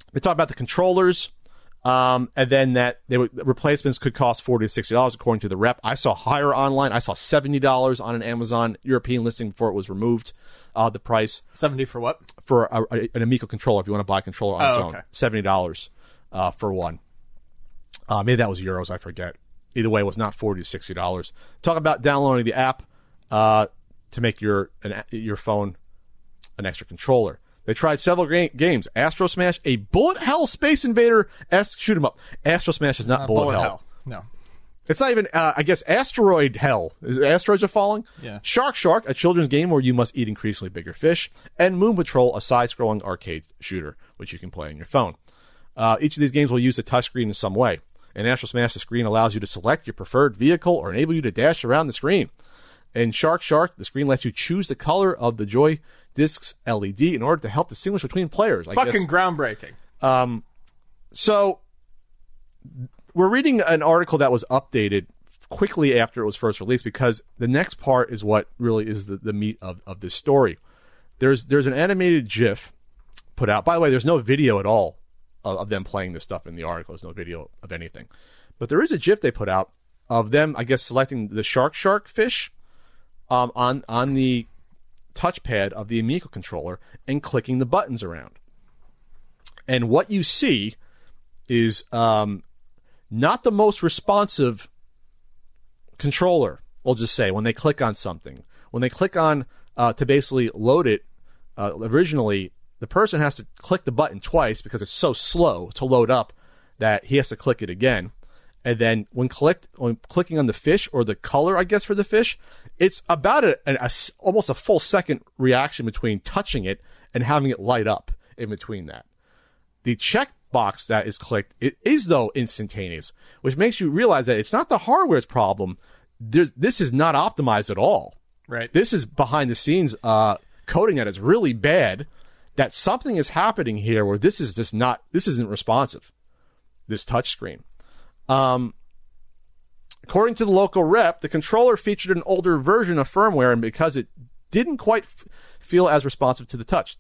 They talk about the controllers, and then that replacements could cost $40 to $60 according to the rep. I saw higher online. I saw $70 on an Amazon European listing before it was removed. The price 70 for what? For an Amico controller. If you want to buy a controller on its own, $70 for one. Maybe that was euros. I forget. Either way, it was not $40 to $60. Talk about downloading the app to make your phone an extra controller. They tried several games. Astro Smash, a bullet hell Space Invader-esque shoot 'em up. Astro Smash is not bullet hell. No. It's not even, I guess, asteroid hell. Asteroids are falling? Yeah. Shark, a children's game where you must eat increasingly bigger fish. And Moon Patrol, a side-scrolling arcade shooter, which you can play on your phone. Each of these games will use the touchscreen in some way. In Astro Smash, the screen allows you to select your preferred vehicle or enable you to dash around the screen. In Shark, the screen lets you choose the color of the Joy Disc's LED in order to help distinguish between players. Fucking groundbreaking. So we're reading an article that was updated quickly after it was first released because the next part is what really is the meat of this story. There's an animated GIF put out. By the way, there's no video at all of them playing this stuff in the article. There's no video of anything. But there is a GIF they put out of them, I guess, selecting the shark fish on the touchpad of the Amico controller and clicking the buttons around. And what you see is not the most responsive controller, we'll just say, when they click on something. When they click on to basically load it, originally, the person has to click the button twice because it's so slow to load up that he has to click it again. And then when clicking on the fish or the color, I guess, for the fish, it's about almost a full second reaction between touching it and having it light up in between that. The checkbox that is clicked, it is, though, instantaneous, which makes you realize that it's not the hardware's problem. This is not optimized at all. Right. This is behind the scenes coding that is really bad, that something is happening here where this isn't responsive, this touchscreen. According to the local rep, the controller featured an older version of firmware, and because it didn't quite feel as responsive to the touch,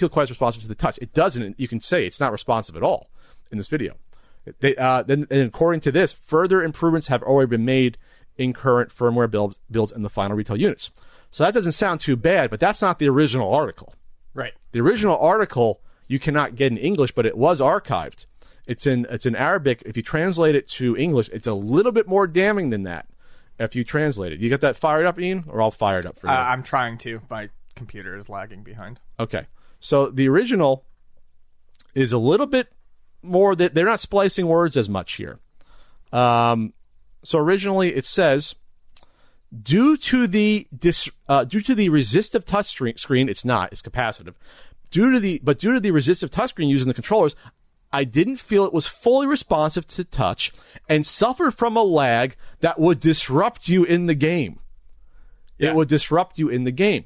it doesn't. You can say it's not responsive at all in this video. Then according to this, further improvements have already been made in current firmware builds in the final retail units. So that doesn't sound too bad, but that's not the original article. Right. The original article you cannot get in English, but it was archived. It's in Arabic. If you translate it to English, it's a little bit more damning than that. If you translate it, you got that fired up, Ian, or all fired up for you? I'm trying to. My computer is lagging behind. Okay, so the original is a little bit more that they're not splicing words as much here. So originally it says, due to the resistive touch screen, it's capacitive. Due to the resistive touchscreen using the controllers, I didn't feel it was fully responsive to touch and suffered from a lag that would disrupt you in the game. Yeah. It would disrupt you in the game.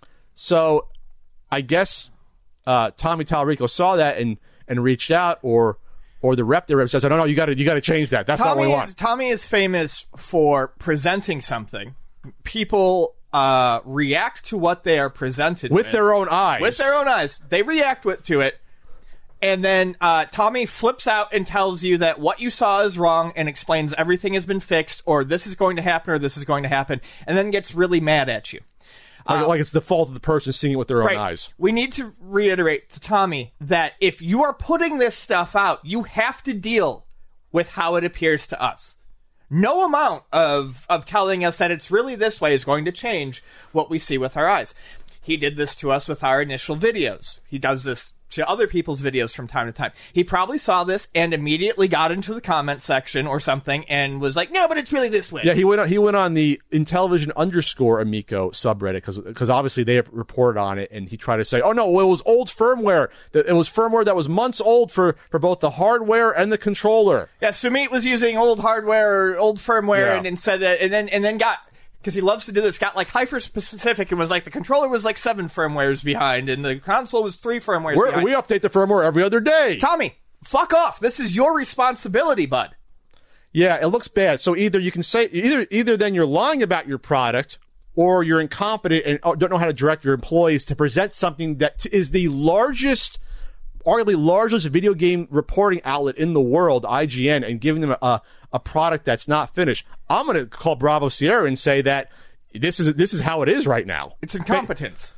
So I guess Tommy Tallarico saw that and reached out, or the rep says, no, you got to change that. That's not what we want. Tommy is famous for presenting something. People react to what they are presented with their own eyes. With their own eyes. They react to it. And then Tommy flips out and tells you that what you saw is wrong and explains everything has been fixed, or this is going to happen, or this is going to happen, and then gets really mad at you. Like it's the fault of the person seeing it with their own eyes. We need to reiterate to Tommy that if you are putting this stuff out, you have to deal with how it appears to us. No amount of telling us that it's really this way is going to change what we see with our eyes. He did this to us with our initial videos. He does this to other people's videos from time to time. He probably saw this and immediately got into the comment section or something and was like, no, but it's really this way. Yeah, he went on the Intellivision_Amico subreddit because obviously they reported on it, and he tried to say, oh no, it was old firmware. It was firmware that was months old for both the hardware and the controller. Yeah, Sumit was using old hardware or old firmware and said that, and then got, because he loves to do this, got like hyper-specific and was like, the controller was like 7 firmwares behind, and the console was 3 firmwares behind. We update the firmware every other day. Tommy, fuck off. This is your responsibility, bud. Yeah, it looks bad. So either you can say, either then you're lying about your product, or you're incompetent and don't know how to direct your employees to present something that is the largest arguably largest video game reporting outlet in the world, IGN, and giving them a product that's not finished. I'm going to call Bravo Sierra and say that this is how it is right now. It's incompetence.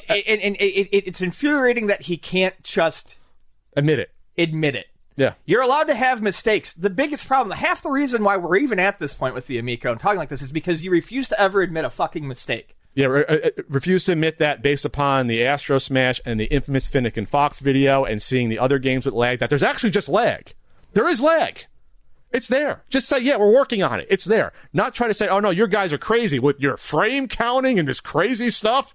It's infuriating that he can't just admit it. Yeah. You're allowed to have mistakes. The biggest problem, half the reason why we're even at this point with the Amico and talking like this is because you refuse to ever admit a fucking mistake. Yeah, refuse to admit that based upon the Astro Smash and the infamous Finnick and Fox video and seeing the other games with lag, that there's actually just lag. There is lag. It's there. Just say, yeah, we're working on it. It's there. Not try to say, oh no, your guys are crazy with your frame counting and this crazy stuff.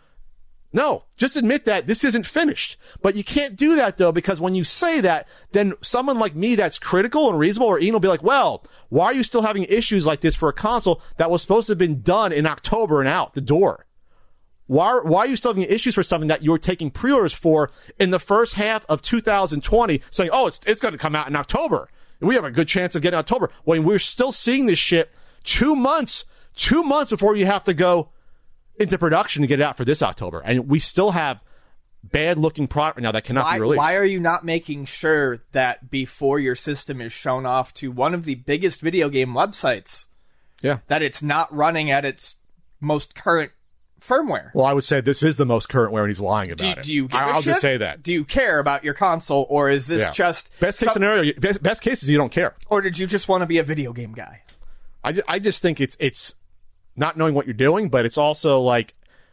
No, just admit that this isn't finished. But you can't do that, though, because when you say that, then someone like me that's critical and reasonable, or Ian, will be like, well, why are you still having issues like this for a console that was supposed to have been done in October and out the door? Why are you still having issues for something that you were taking pre-orders for in the first half of 2020, saying, oh, it's going to come out in October. We have a good chance of getting October. When we're still seeing this shit 2 months before you have to go into production to get it out for this October. And we still have bad-looking product right now that cannot be released. Why are you not making sure that before your system is shown off to one of the biggest video game websites, that it's not running at its most current firmware? Well, I would say this is the most current where he's lying about it. Do you give a I'll shit? just say that. Do you care about your console, or is this just... Best case scenario, best case is you don't care. Or did you just want to be a video game guy? I just think it's not knowing what you're doing, but it's also like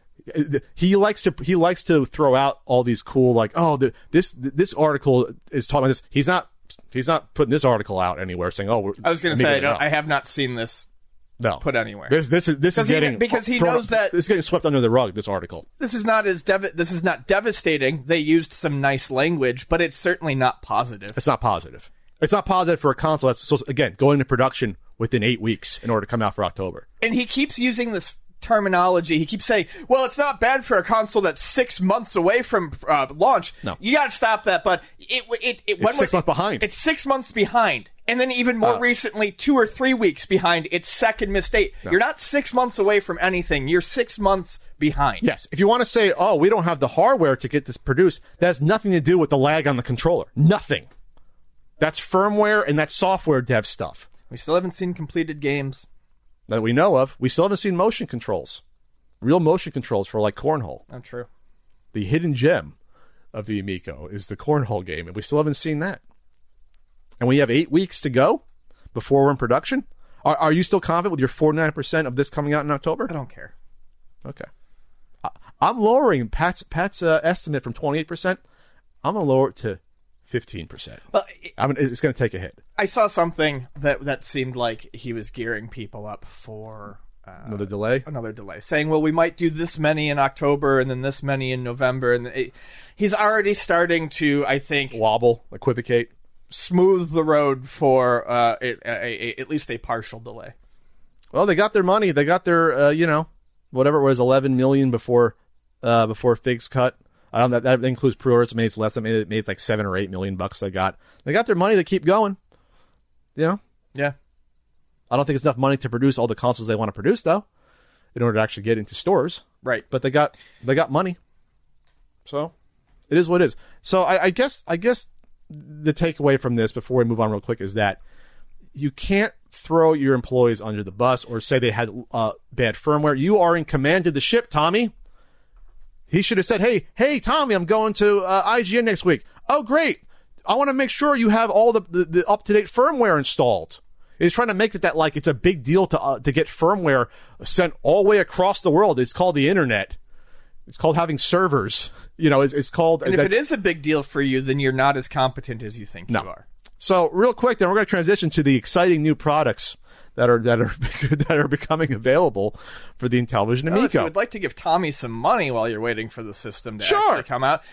he likes to throw out all these cool, like, oh, this article is talking about this. He's not putting this article out anywhere saying, oh, I was going to say I have not seen this put anywhere. This is getting because he knows that this is getting swept under the rug. This article. This is not devastating. They used some nice language, but it's certainly not positive. It's not positive. It's not positive for a console that's supposed to, again, go into production within 8 weeks in order to come out for October. And he keeps using this terminology. He keeps saying, well, it's not bad for a console that's 6 months away from launch. No. You got to stop that. But it's 6 months behind. It's 6 months behind. And then even more recently, 2 or 3 weeks behind its second mistake. No. You're not 6 months away from anything. You're 6 months behind. Yes. If you want to say, oh, we don't have the hardware to get this produced, that has nothing to do with the lag on the controller. Nothing. That's firmware and that's software dev stuff. We still haven't seen completed games that we know of. We still haven't seen motion controls. Real motion controls for, like, Cornhole. That's true. The hidden gem of the Amico is the Cornhole game, and we still haven't seen that. And we have 8 weeks to go before we're in production. Are you still confident with your 49% of this coming out in October? I don't care. Okay. I'm lowering Pat's estimate from 28%. I'm going to lower it to 15%. Well, it's going to take a hit. I saw something that seemed like he was gearing people up for another delay, saying, well, we might do this many in October and then this many in November. And he's already starting to, I think, wobble, equivocate, smooth the road for at least a partial delay. Well, they got their money. They got their, whatever it was, $11 million before Fig's cut. I don't know, that includes pre-orders. Maybe it's less. Maybe it's like $7 or $8 million they got. They got their money to keep going. Yeah. I don't think it's enough money to produce all the consoles they want to produce, though, in order to actually get into stores. Right. But they got money. So it is what it is. So I guess the takeaway from this, before we move on real quick, is that you can't throw your employees under the bus or say they had bad firmware. You are in command of the ship, Tommy. He should have said, hey, Tommy, I'm going to IGN next week. Oh, great. I want to make sure you have all the up-to-date firmware installed. He's trying to make it that like it's a big deal to get firmware sent all the way across the world. It's called the internet. It's called having servers. It's called... And if it is a big deal for you, then you're not as competent as you think you are. So real quick, then we're going to transition to the exciting new products that are becoming available for the Intellivision Amico. If you would like to give Tommy some money while you're waiting for the system to actually come out,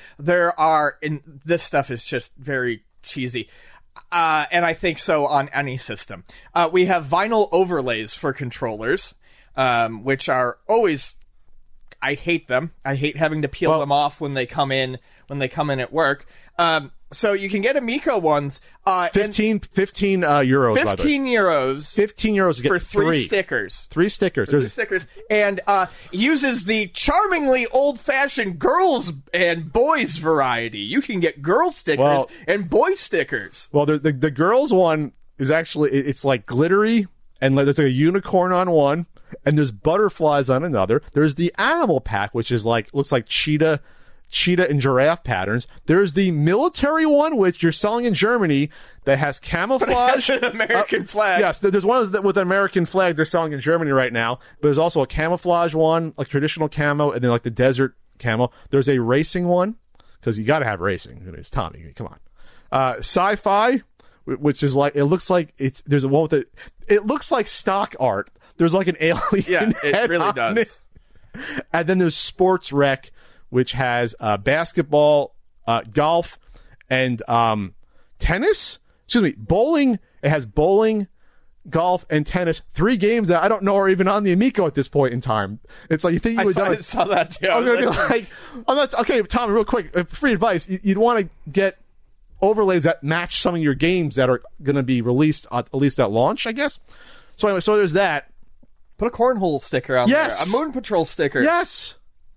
this stuff is just very cheesy. And I think so on any system. We have vinyl overlays for controllers, which are always... I hate them. I hate having to peel them off when they come in at work. So you can get Amico ones. 15 euros, by the way. 15 euros. 15 euros to get for three stickers. 3 stickers. Three stickers. And uses the charmingly old-fashioned girls and boys variety. You can get girl stickers and boy stickers. Well, the girls one is actually, it's like glittery, and there's like a unicorn on one, and there's butterflies on another. There's the animal pack, which is like, looks like cheetah and giraffe patterns. There's the military one, which you're selling in Germany, that has camouflage. It has an American flag. Yes, there's one with an American flag they're selling in Germany right now. But there's also a camouflage one, like traditional camo, and then like the desert camo. There's a racing one, because you got to have racing. I mean, it's Tommy. Come on. Sci-fi, which is like, it looks like there's a one with it looks like stock art. There's like an alien. Yeah, it really does. It. And then there's Sports Rec, which has basketball, golf, and tennis. Excuse me, bowling. It has bowling, golf, and tennis. 3 games that I don't know are even on the Amico at this point in time. It's like, you think you would I saw that too. I was going to be like, I'm not, okay, Tom, real quick, free advice. You'd want to get overlays that match some of your games that are going to be released at least at launch, I guess. So anyway, so there's that. Put a cornhole sticker on there. A Moon Patrol sticker. Yes.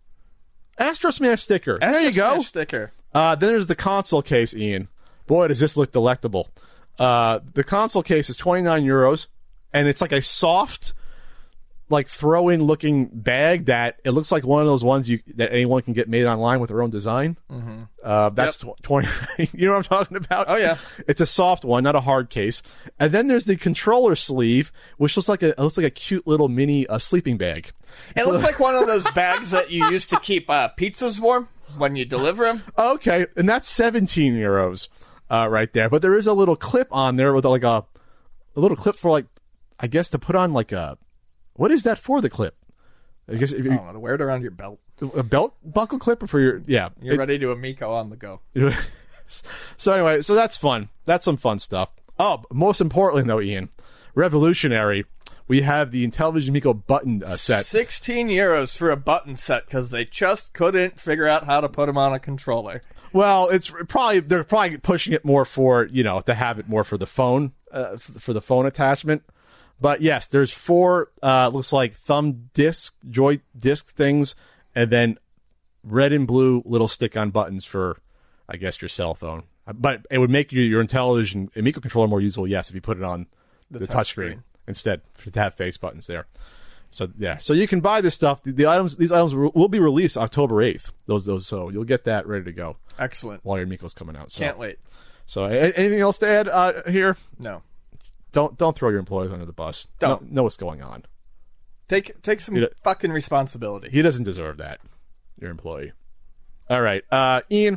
Astro Smash sticker. There you go. Sticker. Then there's the console case, Ian. Boy, does this look delectable. The console case is 29 euros, and it's like a soft, like throw-in looking bag that it looks like one of those ones that anyone can get made online with their own design. Mm-hmm. That's 20. You know what I'm talking about? Oh yeah, it's a soft one, not a hard case. And then there's the controller sleeve, which looks like a cute little mini sleeping bag. It looks like one of those bags that you used to keep pizzas warm when you deliver them. Okay, and that's 17 euros right there. But there is a little clip on there with like a little clip for, like, I guess to put on like a, what is that for, the clip? I guess if you to wear it around your belt. A belt buckle clip or for your, yeah. You're ready to Amico on the go. So anyway, so that's fun. That's some fun stuff. Oh, most importantly though, Ian, revolutionary. We have the Intellivision Amico button set. 16 euros for a button set because they just couldn't figure out how to put them on a controller. Well, they're probably pushing it more for, to have it more for the phone, attachment. But yes, there's 4, looks like thumb joy disc things, and then red and blue little stick-on buttons for, I guess, your cell phone. But it would make your Intellivision Amico controller more usable, yes, if you put it on the touchscreen instead, to have face buttons there. So yeah, so you can buy this stuff. These items will be released October 8th. Those, so you'll get that ready to go. Excellent. While your Amico's coming out. So. Can't wait. So anything else to add here? No. Don't throw your employees under the bus. Don't know what's going on. Take some fucking responsibility. He doesn't deserve that. Your employee. All right, Ian.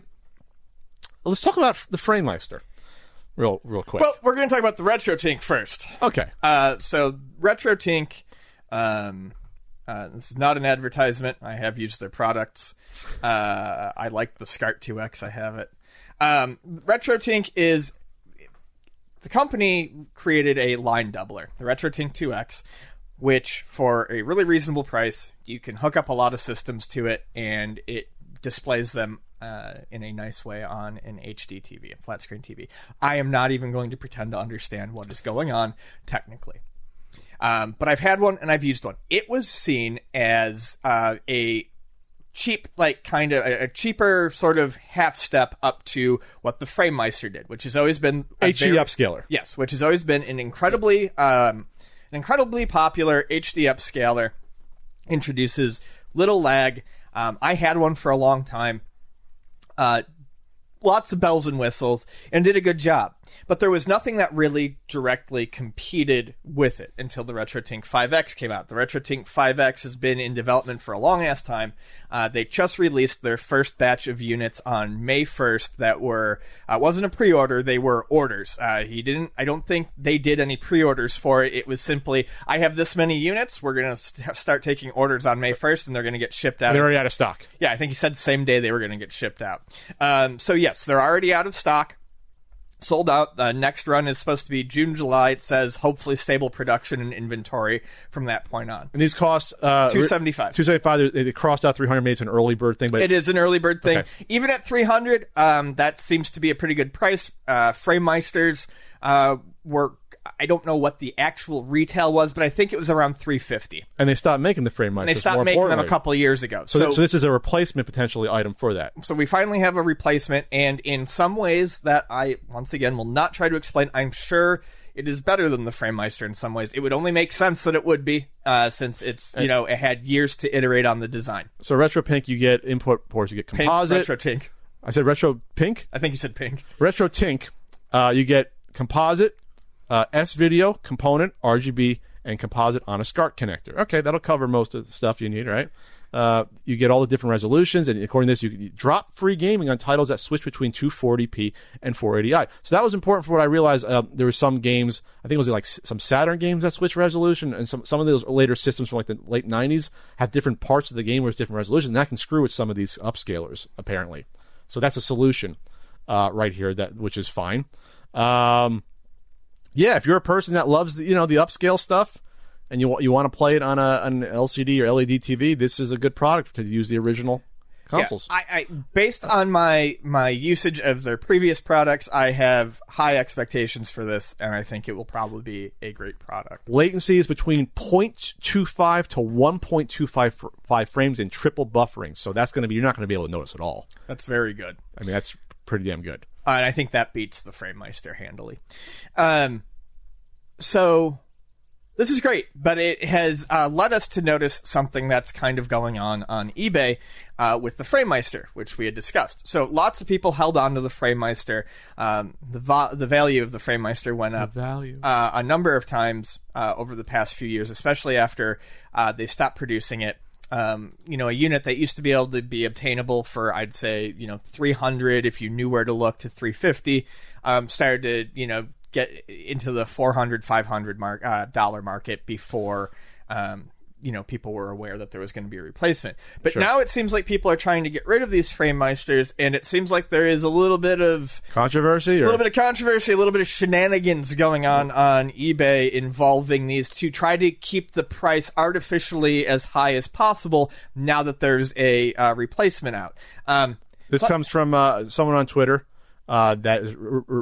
Let's talk about the Framemeister, real quick. Well, we're going to talk about the RetroTink first. Okay. So RetroTink. This is not an advertisement. I have used their products. I like the SCART 2X. I have it. RetroTink is, the company created a line doubler, the RetroTink 2X, which for a really reasonable price, you can hook up a lot of systems to it, and it displays them in a nice way on an HD TV, a flat screen TV. I am not even going to pretend to understand what is going on technically. But I've had one and I've used one. It was seen as a cheap, like kind of a cheaper sort of half step up to what the Framemeister did, which has always been HD upscaler. Yes, which has always been an incredibly popular HD upscaler. Introduces little lag. I had one for a long time. Lots of bells and whistles, and did a good job. But there was nothing that really directly competed with it until the RetroTink 5X came out. The RetroTink 5X has been in development for a long-ass time. They just released their first batch of units on May 1st that were, wasn't a pre-order, they were orders. I don't think they did any pre-orders for it. It was simply, I have this many units, we're going to start taking orders on May 1st, and they're going to get shipped out. They're already out of stock. Yeah, I think he said the same day they were going to get shipped out. So yes, they're already out of stock. Sold out. Next run is supposed to be June, July. It says hopefully stable production and inventory from that point on. And these cost $275. $275. They crossed out 300. Maybe it's an early bird thing, but it is an early bird thing. Okay. Even at 300, that seems to be a pretty good price. Framemeisters were. I don't know what the actual retail was, but I think it was around $350. And they stopped making the Framemeisters. And they stopped making them a couple of years ago. So this is a replacement potentially item for that. So we finally have a replacement, and in some ways that I, once again, will not try to explain. I'm sure it is better than the Framemeister in some ways. It would only make sense that it would be, since it's, it had years to iterate on the design. So Retro Pink, you get input ports, you get composite. Retro Tink. I said Retro Pink? I think you said pink. Retro Tink, you get composite, S-Video, component, RGB, and composite on a SCART connector. Okay, that'll cover most of the stuff you need, right? You get all the different resolutions, and according to this, you drop free gaming on titles that switch between 240p and 480i. So that was important for what I realized. There were some games, I think it was like some Saturn games that switch resolution, and some of those later systems from like the late 90s have different parts of the game where it's different resolution, and that can screw with some of these upscalers, apparently. So that's a solution right here, which is fine. Yeah, if you're a person that loves the upscale stuff and you want to play it on an LCD or LED TV, this is a good product to use the original consoles. Yeah, I based on my usage of their previous products, I have high expectations for this, and I think it will probably be a great product. Latency is between 0.25 to 1.25 frames in triple buffering, so that's you're not going to be able to notice at all. That's very good. I mean, that's pretty damn good. And I think that beats the Framemeister handily. So this is great, but it has led us to notice something that's kind of going on eBay with the Framemeister, which we had discussed. So lots of people held on to the Framemeister. The value of the Framemeister went up a number of times over the past few years, especially after they stopped producing it. A unit that used to be able to be obtainable for, I'd say, $300 if you knew where to look, to $350, started to, get into the $400, $500 dollar market before, people were aware that there was going to be a replacement. But Sure. Now it seems like people are trying to get rid of these Framemeisters, and it seems like there is a little bit of controversy, a little bit of shenanigans going on eBay involving these to try to keep the price artificially as high as possible now that there's a replacement out. This comes from someone on Twitter that is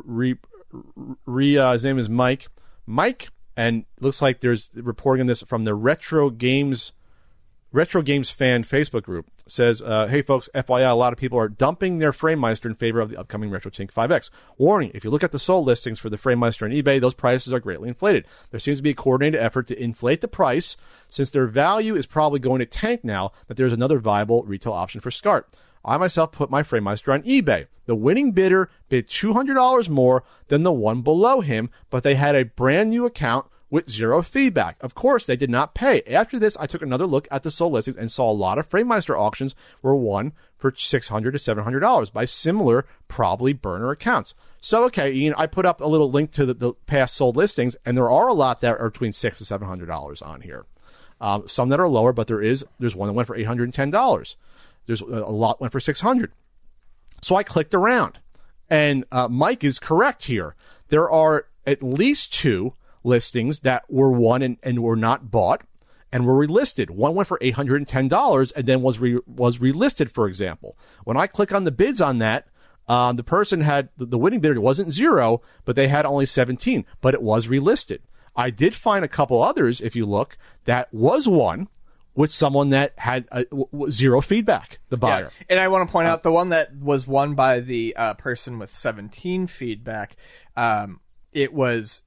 his name is Mike, and looks like there's reporting on this from the Retro Games fan Facebook group. Says, hey folks, FYI, a lot of people are dumping their Framemeister in favor of the upcoming RetroTink 5X. Warning, if you look at the sold listings for the Framemeister on eBay, those prices are greatly inflated. There seems to be a coordinated effort to inflate the price, since their value is probably going to tank now that there's another viable retail option for SCART. I myself put my Framemeister on eBay. The winning bidder bid $200 more than the one below him, but they had a brand new account with zero feedback. Of course, they did not pay. After this, I took another look at the sold listings and saw a lot of Framemeister auctions were won for $600 to $700 by similar, probably burner accounts. So, okay, Ian, I put up a little link to the past sold listings, and there are a lot that are between $600 to $700 on here. Some that are lower, but there's one that went for $810. There's a lot went for $600. So I clicked around, and Mike is correct here. There are at least two listings that were won and were not bought and were relisted. One went for $810 and then was relisted, for example. When I click on the bids on that, the person had the winning bidder wasn't zero, but they had only 17, but it was relisted. I did find a couple others, if you look, that was won with someone that had zero feedback, the buyer. Yeah. And I want to point out the one that was won by the person with 17 feedback. It was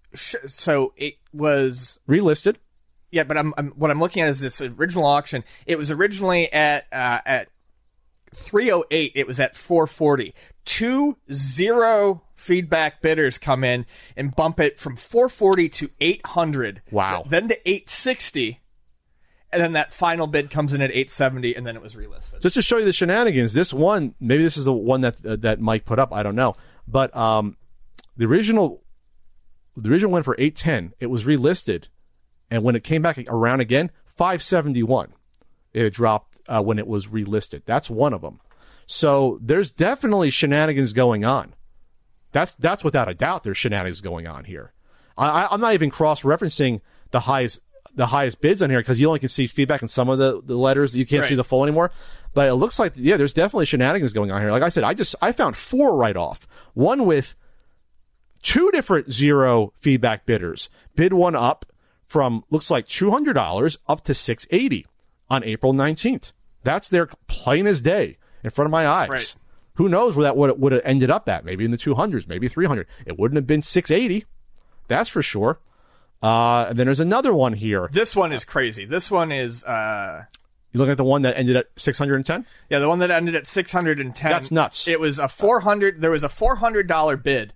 relisted. Yeah, but what I'm looking at is this original auction. It was originally at $308. It was at $440. 20 feedback bidders come in and bump it from $440 to $800. Wow. Then to $860. And then that final bid comes in at $870, and then it was relisted. Just to show you the shenanigans, this one, maybe this is the one that Mike put up, I don't know. But the original went for $810. It was relisted, and when it came back around again, $571. It dropped when it was relisted. That's one of them. So there's definitely shenanigans going on. That's without a doubt there's shenanigans going on here. I'm not even cross-referencing the highest bids on here because you only can see feedback in some of the letters. You can't see the full anymore. But it looks like, there's definitely shenanigans going on here. Like I said, I found 4 right off. One with 2 different 0 feedback bidders. Bid one up from, looks like $200 up to $680 on April 19th. That's there plain as day in front of my eyes. Right. Who knows where that would have ended up at? Maybe in the 200s, maybe 300. It wouldn't have been $680. That's for sure. And then there's another one here. This one is crazy. This one is... You looking at the one that ended at 610? Yeah, the one that ended at 610. That's nuts. It was a $400. There was a $400 bid,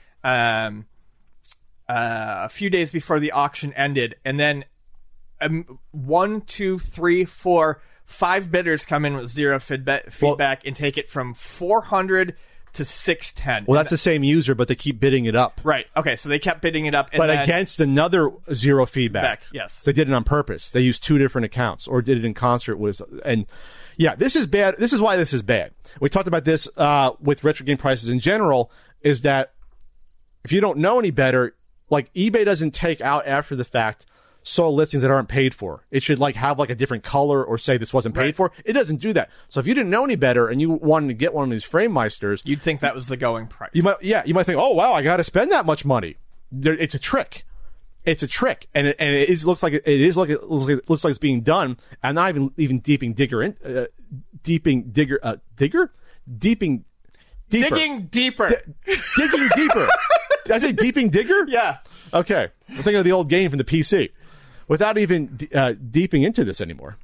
a few days before the auction ended, and then 1, 2, 3, 4, 5 bidders come in with 0 feedback and take it from 400 to 610. Well, that's the same user, but they keep bidding it up. Right. Okay, so they kept bidding it up, but against another 0 feedback. Yes, so they did it on purpose. They used 2 different accounts, or did it in concert with. And yeah, this is bad. This is why this is bad. We talked about this with retro game prices in general. Is that if you don't know any better, like eBay doesn't take out after the fact sold listings that aren't paid for. It should have a different color or say this wasn't paid for. It doesn't do that. So if you didn't know any better and you wanted to get one of these Framemeisters, you'd think that was the going price. You might think, oh wow, I got to spend that much money. It's a trick. It's a trick, and it looks like it's being done. I'm not even digging deeper. Digging deeper. Digging deeper. Digging deeper. Did I say deeping digger? Yeah. Okay. I'm thinking of the old game from the PC. Without even deeping into this anymore.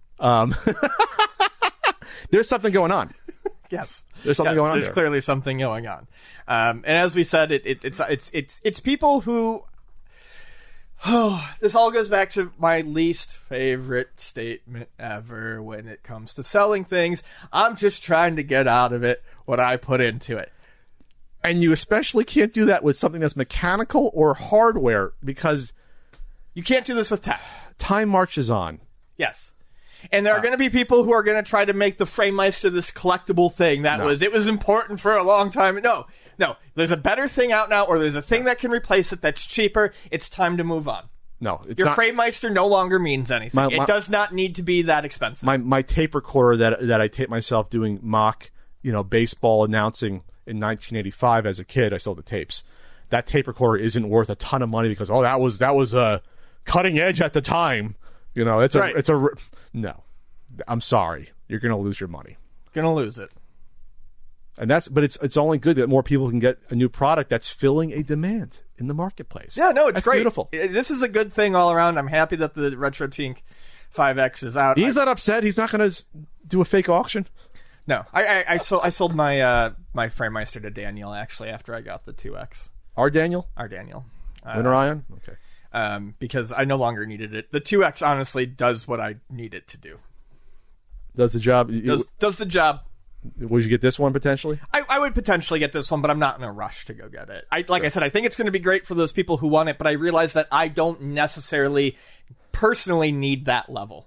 There's something going on. Yes. There's something going on There's there. clearly something going on. And as we said, it's people who... Oh, this all goes back to my least favorite statement ever when it comes to selling things. I'm just trying to get out of it what I put into it. And you especially can't do that with something that's mechanical or hardware because you can't do this with tech. Time marches on. Yes. And there are going to be people who are going to try to make the Framemeister this collectible thing it was important for a long time. No. There's a better thing out now, or there's a thing that can replace it that's cheaper. It's time to move on. No, it's your not. Framemeister no longer means anything. It does not need to be that expensive. My tape recorder that I taped myself doing mock, baseball announcing in 1985 as a kid, I sold the tapes. That tape recorder isn't worth a ton of money because that was cutting edge at the time. No. I'm sorry, you're gonna lose your money. Gonna lose it. And but it's only good that more people can get a new product that's filling a demand in the marketplace. Yeah, no, it's that's great. Beautiful. This is a good thing all around. I'm happy that the RetroTink 5X is out. He's not upset. He's not going to do a fake auction. No, I sold my my Framemeister to Daniel actually after I got the 2X. Our Daniel. Winter Ion. Okay. Because I no longer needed it. The 2X honestly does what I need it to do. Does the job. Does the job. Would you get this one potentially? I would potentially get this one, but I'm not in a rush to go get it. I said, I think it's going to be great for those people who want it, but I realize that I don't necessarily personally need that level.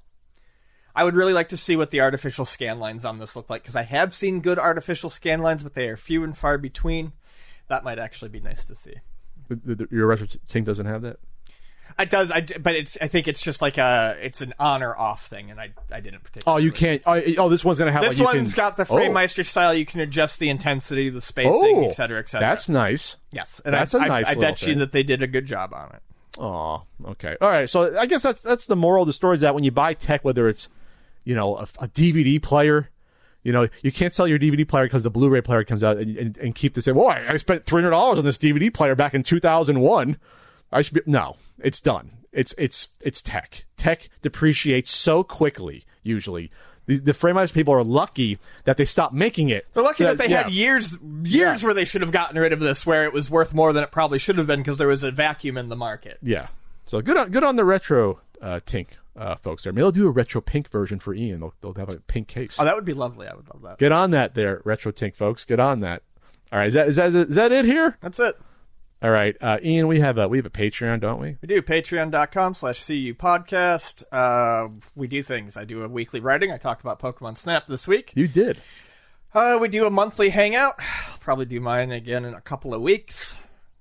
I would really like to see what the artificial scan lines on this look like, because I have seen good artificial scan lines, but they are few and far between. That might actually be nice to see. Your RetroTink doesn't have that? It does, but I think it's just like it's an on or off thing, and I didn't particularly. Oh, you can't. This one's gonna have. This one's got the Framemeister style. You can adjust the intensity, the spacing, et cetera, et cetera. That's nice. Yes, and that's a nice. I bet you that they did a good job on it. Oh, okay, all right. So I guess that's the moral of the story is that when you buy tech, whether it's a DVD player. You can't sell your DVD player because the Blu-ray player comes out and keep the same. Well, I spent $300 on this DVD player back in 2001. No, it's done. It's tech. Tech depreciates so quickly. Usually, the Framemeister people are lucky that they stopped making it. They're lucky that they had years where they should have gotten rid of this, where it was worth more than it probably should have been because there was a vacuum in the market. Yeah. So good on the RetroTink folks there. Maybe they'll do a retro pink version for Ian. They'll have a pink case. Oh, that would be lovely. I would love that. Get on that there, RetroTink folks. Get on that. All right, is that it here? That's it. All right, Ian, we have a Patreon, don't we? We do. Patreon.com/CU podcast. We do things. I do a weekly writing. I talked about Pokemon Snap this week. You did. We do a monthly hangout. probably do mine again in a couple of weeks.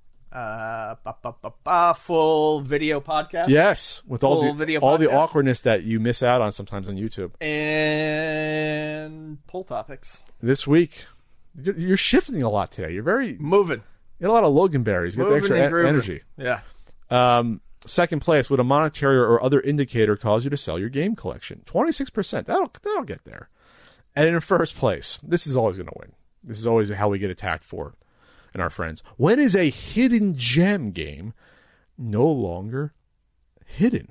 Full video podcast. Yes, with all Full the video all the podcast. awkwardness that you miss out on sometimes on YouTube. And poll topics. This week, you're shifting a lot today. You're very Moving. you got a lot of Logan berries. You got the Moving extra and grooving. energy. Yeah. Second place, would a monetary or other indicator cause you to sell your game collection? 26%. That'll get there. And in first place, this is always going to win. This is always how we get attacked for and our friends. When is a hidden gem game no longer hidden?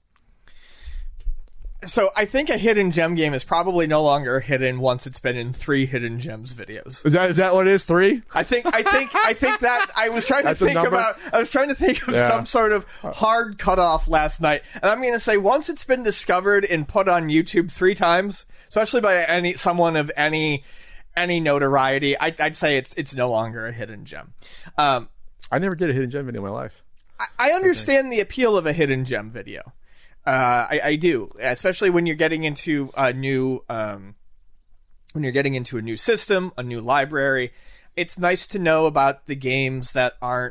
So I think a hidden gem game is probably no longer hidden once it's been in 3 hidden gems videos. Is that what it is? 3? I think that I was trying to That's a think number? of Yeah. some sort of hard cutoff last night, and I'm going to say once it's been discovered and put on YouTube 3 times, especially by someone of any notoriety, I'd say it's no longer a hidden gem. I never did a hidden gem video in my life. I understand the appeal of a hidden gem video. I do, especially when you're getting into a new system, a new library. It's nice to know about the games that aren't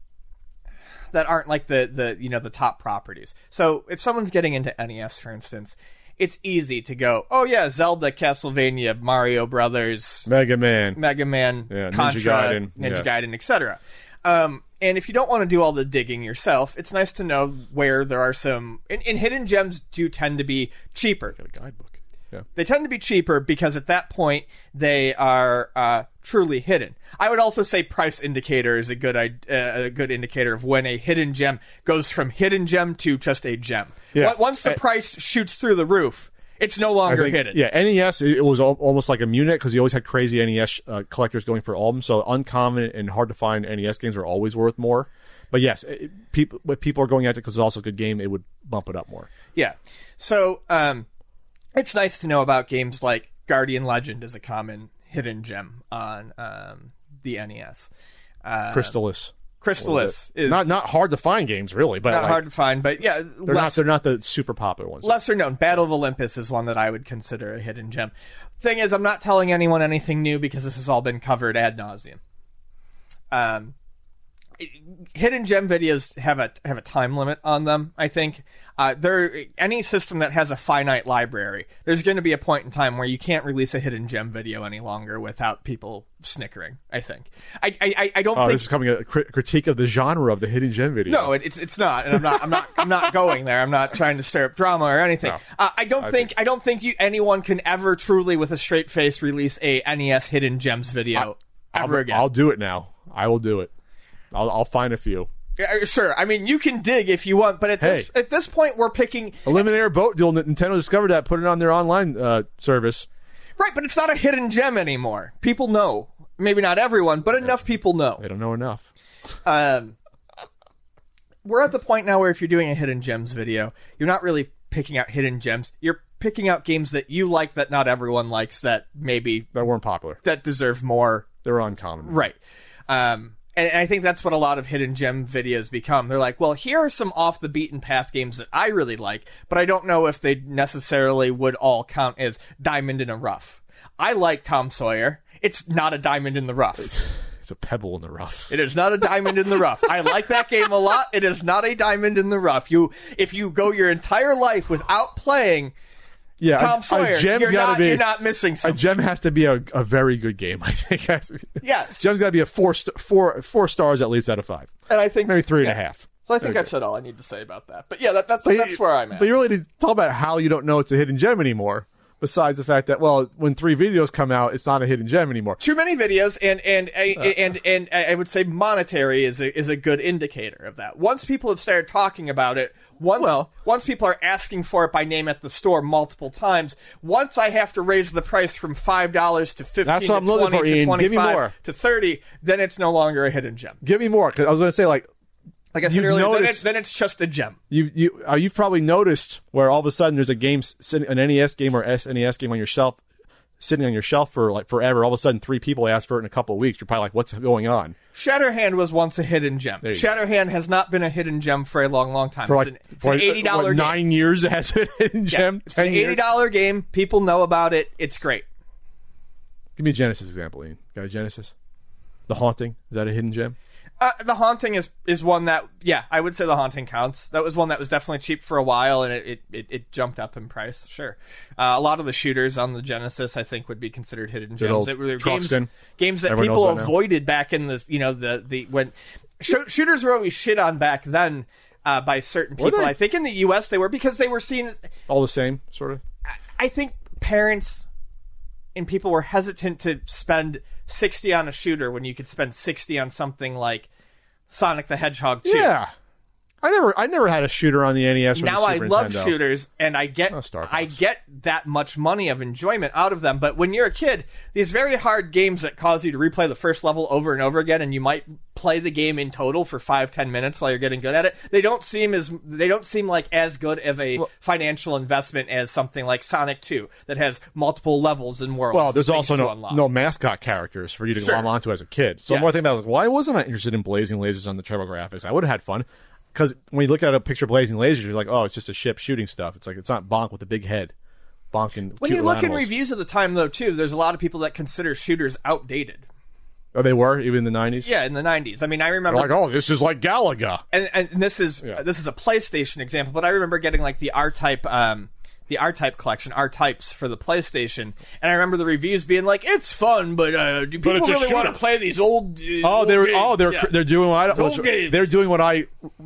like the top properties. So if someone's getting into NES, for instance, it's easy to go, oh yeah, Zelda, Castlevania, Mario Brothers, Mega Man. Contra, Ninja Ninja Gaiden. Gaiden, etc. And if you don't want to do all the digging yourself, it's nice to know where there are some... And hidden gems do tend to be cheaper. Got a guidebook. Yeah. They tend to be cheaper because at that point, they are truly hidden. I would also say price indicator is a good indicator of when a hidden gem goes from hidden gem to just a gem. Yeah. Once the price shoots through the roof, it's no longer hidden. Yeah, NES, it was almost like a Munich because you always had crazy NES collectors going for all of them. So uncommon and hard to find NES games are always worth more. But yes, people are going at it because it's also a good game, it would bump it up more. Yeah. So it's nice to know about games like Guardian Legend is a common hidden gem on the NES. Crystalis is not hard to find games really, but not hard to find, but yeah, they're not the super popular ones. Lesser known. Battle of Olympus is one that I would consider a hidden gem. Thing is, I'm not telling anyone anything new because this has all been covered ad nauseum. Hidden gem videos have a time limit on them. I think any system that has a finite library, there's going to be a point in time where you can't release a hidden gem video any longer without people snickering. I think. I don't think this is coming a critique of the genre of the hidden gem video. No, it's not, and I'm not going there. I'm not trying to stir up drama or anything. No. I don't think anyone can ever truly, with a straight face, release a NES hidden gems video ever again. I'll do it now. I will do it. I'll find a few. Yeah, sure. I mean, you can dig if you want, but at this point, we're picking Eliminator Boat Duel. Nintendo discovered that, put it on their online service. right, but it's not a hidden gem anymore. People know. Maybe not everyone, but enough people know. They don't know enough. We're at the point now where if you're doing a hidden gems video, you're not really picking out hidden gems. You're picking out games that you like that not everyone likes that weren't popular. that deserve more. They're uncommon. Right. And I think that's what a lot of hidden gem videos become. They're like, well, here are some off the beaten path games that I really like, but I don't know if they necessarily would all count as diamond in a rough. I like Tom Sawyer. It's not a diamond in the rough. It's a pebble in the rough. It is not a diamond in the rough. I like that game a lot. It is not a diamond in the rough. If you go your entire life without playing Tom Sawyer, you're not missing something. A gem has to be a very good game, I think. Yes. Gem's got to be a four stars at least out of 5. And I think maybe 3.5. So I think I've said all I need to say about that. But yeah, that's where I'm at. But you really need to talk about how you don't know it's a hidden gem anymore. Besides the fact that, well, when 3 videos come out, it's not a hidden gem anymore. Too many videos, and I would say monetary is a good indicator of that. Once people have started talking about it, once people are asking for it by name at the store multiple times, once I have to raise the price from $5 to $15 That's to what I'm looking for, $20 to Ian. Give me $25 more. to $30, then it's no longer a hidden gem. Give me more, because I was going to say, like I said earlier, then it's just a gem. You've probably noticed where all of a sudden there's a game, an NES game or SNES game on your shelf, sitting on your shelf for like forever. All of a sudden, 3 people ask for it in a couple of weeks. You're probably like, what's going on? Shatterhand was once a hidden gem. Shatterhand has not been a hidden gem for a long, long time. It's an $80 game. 9 years it has been a hidden gem? It's an $80 game. People know about it. It's great. Give me a Genesis example, Ian. Got a Genesis? The Haunting, is that a hidden gem? The Haunting is one that, yeah, I would say The Haunting counts. That was one that was definitely cheap for a while, and it jumped up in price. Sure. A lot of the shooters on the Genesis, I think, would be considered hidden gems. They were games that Everyone people avoided back in this, when shooters were always shit on back then by certain people. I think in the U.S. they were, because they were seen as all the same, sort of. I think parents and people were hesitant to spend $60 on a shooter when you could spend $60 on something like Sonic the Hedgehog 2. Yeah. I never had a shooter on the NES or now the Super I love Nintendo. shooters, and I get that much money of enjoyment out of them. But when you're a kid, these very hard games that cause you to replay the first level over and over again, and you might play the game in total for 5-10 minutes while you're getting good at it, they don't seem like as good of a financial investment as something like Sonic 2 that has multiple levels and worlds. Well, there's also no mascot characters for you to glom onto as a kid. So the more thing about it, I was like, why wasn't I interested in Blazing Lasers on the TurboGrafx? I would have had fun. Because when you look at a picture of Blazing Lasers, you're like, oh, it's just a ship shooting stuff. It's like, it's not Bonk with a big head. Bonk and when you look in reviews of the time, though, too, there's a lot of people that consider shooters outdated. Oh, they were? Even in the 90s? Yeah, in the 90s. I mean, I remember... They're like, oh, this is like Galaga. And this is a PlayStation example, but I remember getting, like, the R-Type... the R-Type collection, R-Types for the PlayStation, and I remember the reviews being like, "It's fun, but do people really want to play these old?" They're doing what I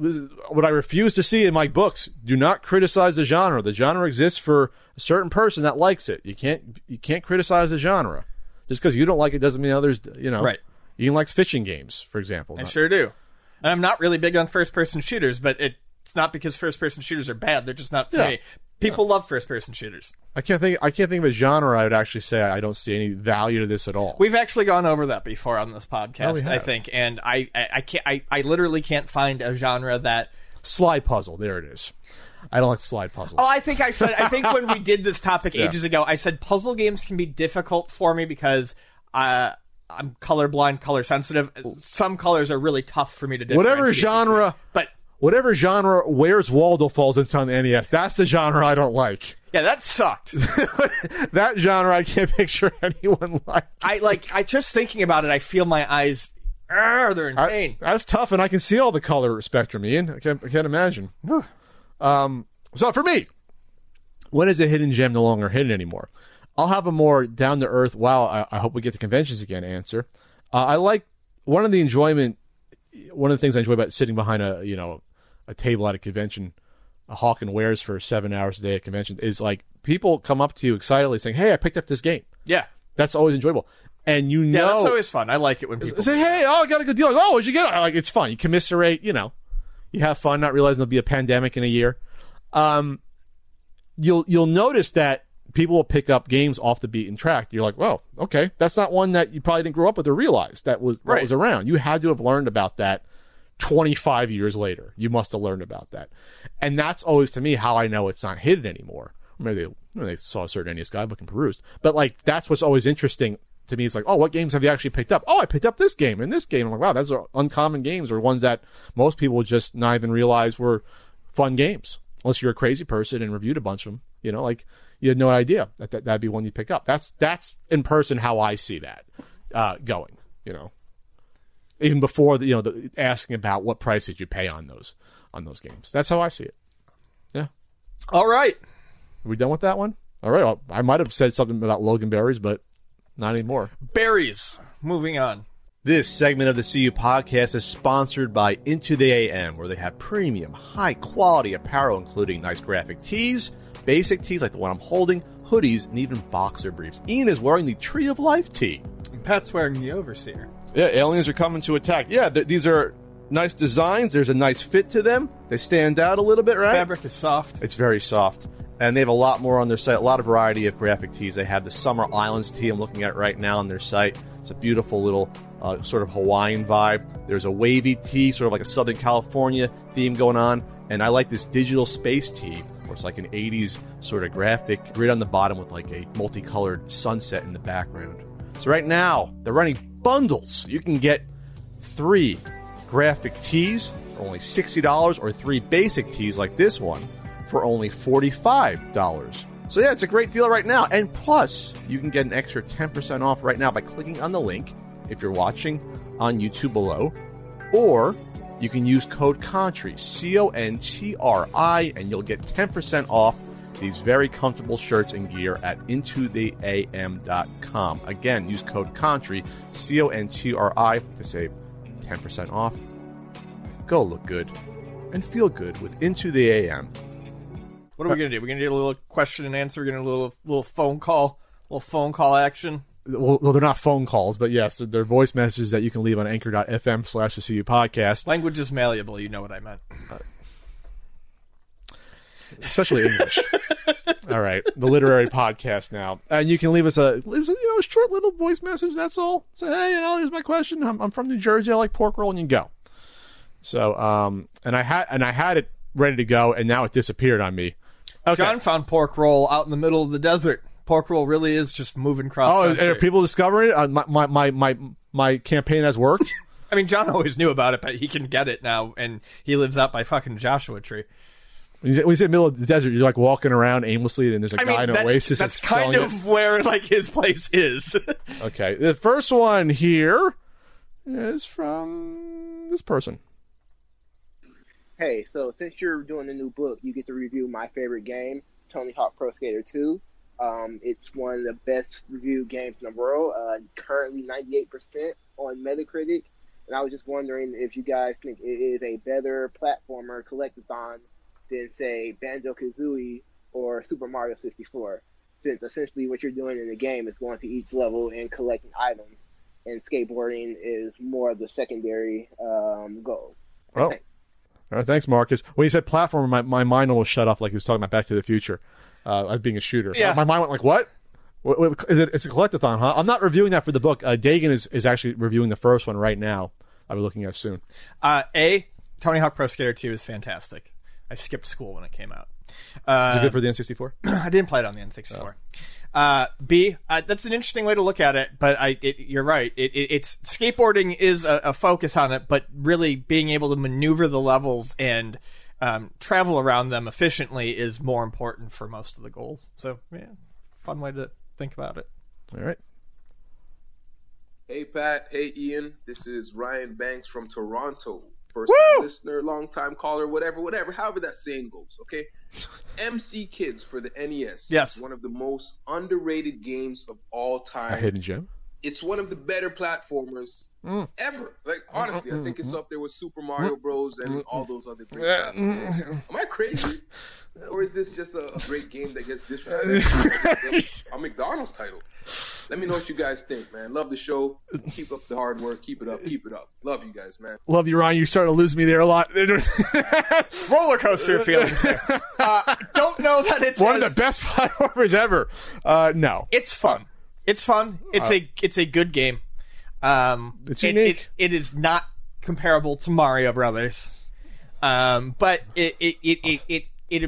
refuse to see in my books. Do not criticize the genre. The genre exists for a certain person that likes it. You can't criticize the genre just because you don't like it doesn't mean others. Right? Ian likes fishing games, for example. I sure do. And I'm not really big on first-person shooters, but it's not because first-person shooters are bad. They're just not for me. People love first-person shooters. I can't think of a genre I would actually say I don't see any value to this at all. We've actually gone over that before on this podcast, I think, and I literally can't find a genre that slide puzzle. There it is. I don't like slide puzzles. Oh, I think when we did this topic ages ago, I said puzzle games can be difficult for me because I'm colorblind, color sensitive. Some colors are really tough for me to differentiate. Whatever genre Where's Waldo falls into on the NES, that's the genre I don't like. Yeah, that sucked. That genre I can't picture anyone like. I just thinking about it, I feel my eyes, they're in pain. That's tough, and I can see all the color spectrum, Ian. I can't imagine. So for me, when is a hidden gem no longer hidden anymore? I'll have a more down-to-earth, wow, I hope we get to conventions again answer. I like, one of the things I enjoy about sitting behind a table at a convention, hawking wares for 7 hours a day at convention, is like people come up to you excitedly saying, "Hey, I picked up this game." Yeah, that's always enjoyable, and that's always fun. I like it when people say, "Hey, I got a good deal." Like, "Oh, what'd you get?" Like, it's fun. You commiserate. You have fun, not realizing there'll be a pandemic in a year. You'll notice that people will pick up games off the beaten track. You're like, "Well, okay, that's not one that you probably didn't grow up with or realize that was around." You had to have learned about that 25 years later. You must have learned about that. And that's always, to me, how I know it's not hidden anymore. Maybe they saw a certain NES guidebook and perused. But, that's what's always interesting to me. It's like, oh, what games have you actually picked up? Oh, I picked up this game and this game. I'm like, wow, those are uncommon games, or ones that most people would just not even realize were fun games. Unless you're a crazy person and reviewed a bunch of them. You had no idea that'd be one you pick up. That's in person how I see that going, Even before the asking about what price did you pay on those games. That's how I see it. Yeah. All right. Are we done with that one? All right. Well, I might have said something about Logan Berries, but not anymore. Berries. Moving on. This segment of the CU podcast is sponsored by Into the AM, where they have premium, high-quality apparel, including nice graphic tees, basic tees like the one I'm holding, hoodies, and even boxer briefs. Ian is wearing the Tree of Life tee. And Pat's wearing the Overseer. Yeah, aliens are coming to attack. Yeah, these are nice designs. There's a nice fit to them. They stand out a little bit, right? Fabric is soft. It's very soft. And they have a lot more on their site, a lot of variety of graphic tees. They have the Summer Islands tee I'm looking at right now on their site. It's a beautiful little sort of Hawaiian vibe. There's a wavy tee, sort of like a Southern California theme going on. And I like this digital space tee, where it's like an 80s sort of graphic grid on the bottom with like a multicolored sunset in the background. So right now, they're running bundles. You can get 3 graphic tees for only $60, or 3 basic tees like this one for only $45. So yeah, it's a great deal right now. And plus, you can get an extra 10% off right now by clicking on the link if you're watching on YouTube below, or you can use code CONTRI, CONTRI, and you'll get 10% off these very comfortable shirts and gear at intotheam.com. Again, use code CONTRI, CONTRI, to save 10% off. Go look good and feel good with Into the AM. What are we going to do? We're going to do a little question and answer. We're going to do a little phone call action. Well, they're not phone calls, but yes, they're voice messages that you can leave on anchor.fm/the CU podcast. Language is malleable. You know what I meant. Especially English. All right, the literary podcast now, and you can leave us a short little voice message. That's all. Say, hey, here's my question. I'm from New Jersey. I like pork roll, and you can go. So, and I had it ready to go, and now it disappeared on me. Okay. John found pork roll out in the middle of the desert. Pork roll really is just moving cross country. Are people discovering it? My campaign has worked. I mean, John always knew about it, but he can get it now, and he lives out by fucking Joshua Tree. When you say middle of the desert, you're like walking around aimlessly, and there's a guy in an oasis. That's kind of where like his place is. Okay, the first one here is from this person. Hey, so since you're doing a new book, you get to review my favorite game, Tony Hawk Pro Skater 2. It's one of the best reviewed games in the world, currently 98% on Metacritic. And I was just wondering if you guys think it is a better platformer collectathon than, say, Banjo-Kazooie or Super Mario 64, since essentially what you're doing in the game is going to each level and collecting items, and skateboarding is more of the secondary goal. Oh. Thanks. All right, thanks, Marcus. When you said platformer, my mind almost shut off like he was talking about Back to the Future. As being a shooter. Yeah. My mind went like, what? It's a collectathon, huh? I'm not reviewing that for the book. Dagan is actually reviewing the first one right now. I'll be looking at it soon. Tony Hawk Pro Skater 2 is fantastic. I skipped school when it came out. Is it good for the N64? I didn't play it on the N64. B, that's an interesting way to look at it, but you're right. It's skateboarding is a focus on it, but really being able to maneuver the levels and travel around them efficiently is more important for most of the goals. So, yeah, fun way to think about it. All right. Hey, Pat. Hey, Ian. This is Ryan Banks from Toronto. First listener, long-time caller, whatever, however that saying goes, okay? MC Kids for the NES. Yes. One of the most underrated games of all time. A hidden gem? It's one of the better platformers ever. Like, honestly, I think it's up there with Super Mario Bros. And all those other great platformers. Am I crazy? Or is this just a great game that gets disrespected? A McDonald's title. Let me know what you guys think, man. Love the show. Keep up the hard work. Keep it up. Love you guys, man. Love you, Ryan. You're starting to lose me there a lot. Roller coaster feelings there. Don't know that it's one of the best platformers ever. No. It's fun. It's fun. It's a good game. It's unique. It is not comparable to Mario Brothers, but it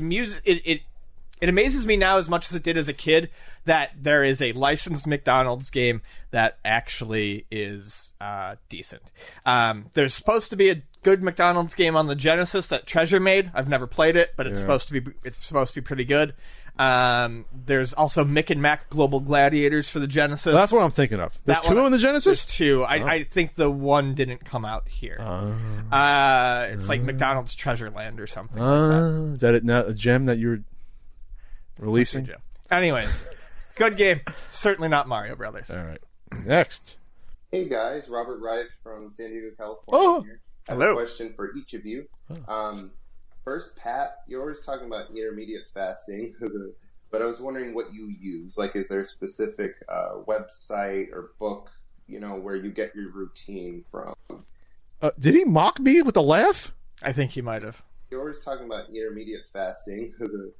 amazes me now as much as it did as a kid that there is a licensed McDonald's game that actually is decent. There's supposed to be a good McDonald's game on the Genesis that Treasure made. I've never played it, but it's supposed to be pretty good. There's also Mick and Mac Global Gladiators for the Genesis. Well, that's what I'm thinking of. There's two in the Genesis? There's two. I think the one didn't come out here. It's like McDonald's Treasure Land or something like that. Is that a gem that you're releasing? Anyways, good game. Certainly not Mario Brothers. All right. Next. Hey guys, Robert Wright from San Diego, California here. I have a question for each of you. First, Pat, you're always talking about intermediate fasting, but I was wondering what you use. Like, is there a specific website or book, where you get your routine from? Did he mock me with a laugh? I think he might have. You're always talking about intermediate fasting.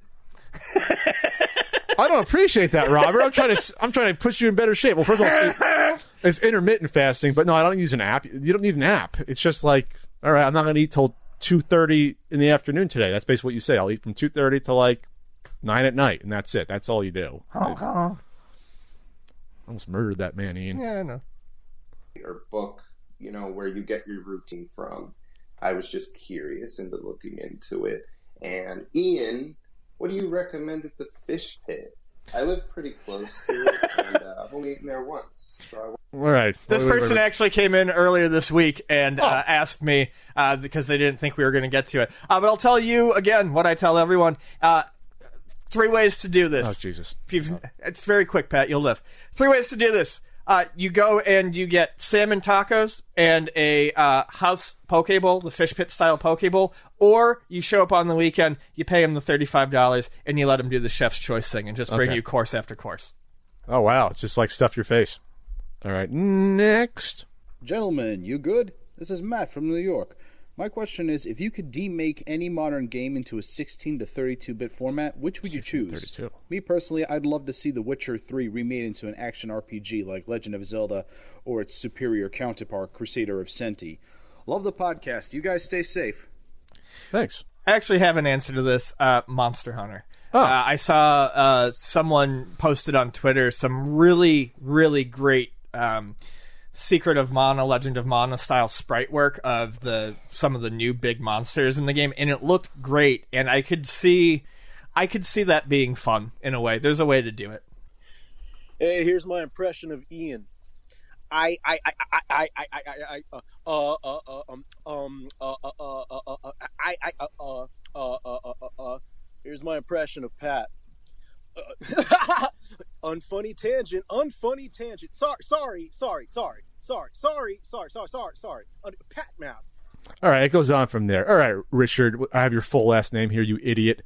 I don't appreciate that, Robert. I'm trying to put you in better shape. Well, first of all, it's intermittent fasting, but no, I don't use an app. You don't need an app. It's just like, all right, I'm not going to eat till 2:30 in the afternoon today. That's basically what you say. I'll eat from 2:30 to like 9 at night, and that's it. That's all you do. I almost murdered that man, Ian. Yeah, I know. Or book, where you get your routine from. I was just curious into looking into it. And Ian, what do you recommend at the Fish Pit? I live pretty close to it, and I've only eaten there once. So All right. This person actually came in earlier this week and asked me because they didn't think we were going to get to it. But I'll tell you again what I tell everyone. 3 ways to do this. Oh, Jesus. It's very quick, Pat. You'll live. 3 ways to do this. You go and you get salmon tacos and a house poke bowl, the fish pit style poke bowl, or you show up on the weekend, you pay them the $35, and you let them do the chef's choice thing and just bring you course after course. Oh, wow. It's just like stuff your face. All right. Next. Gentlemen, you good? This is Matt from New York. My question is, if you could demake any modern game into a 16 to 32-bit format, which would you choose? 32. Me personally, I'd love to see The Witcher 3 remade into an action RPG like Legend of Zelda or its superior counterpart, Crusader of Senti. Love the podcast. You guys stay safe. Thanks. I actually have an answer to this. Monster Hunter. Oh. I saw someone posted on Twitter some really, really great Secret of Mana, Legend of Mana style sprite work of some of the new big monsters in the game, and it looked great. And I could see that being fun in a way. There's a way to do it. Hey, here's my impression of Ian. Here's my impression of Pat. Unfunny tangent. Sorry. Pat mouth. All right, it goes on from there. All right, Richard, I have your full last name here, you idiot.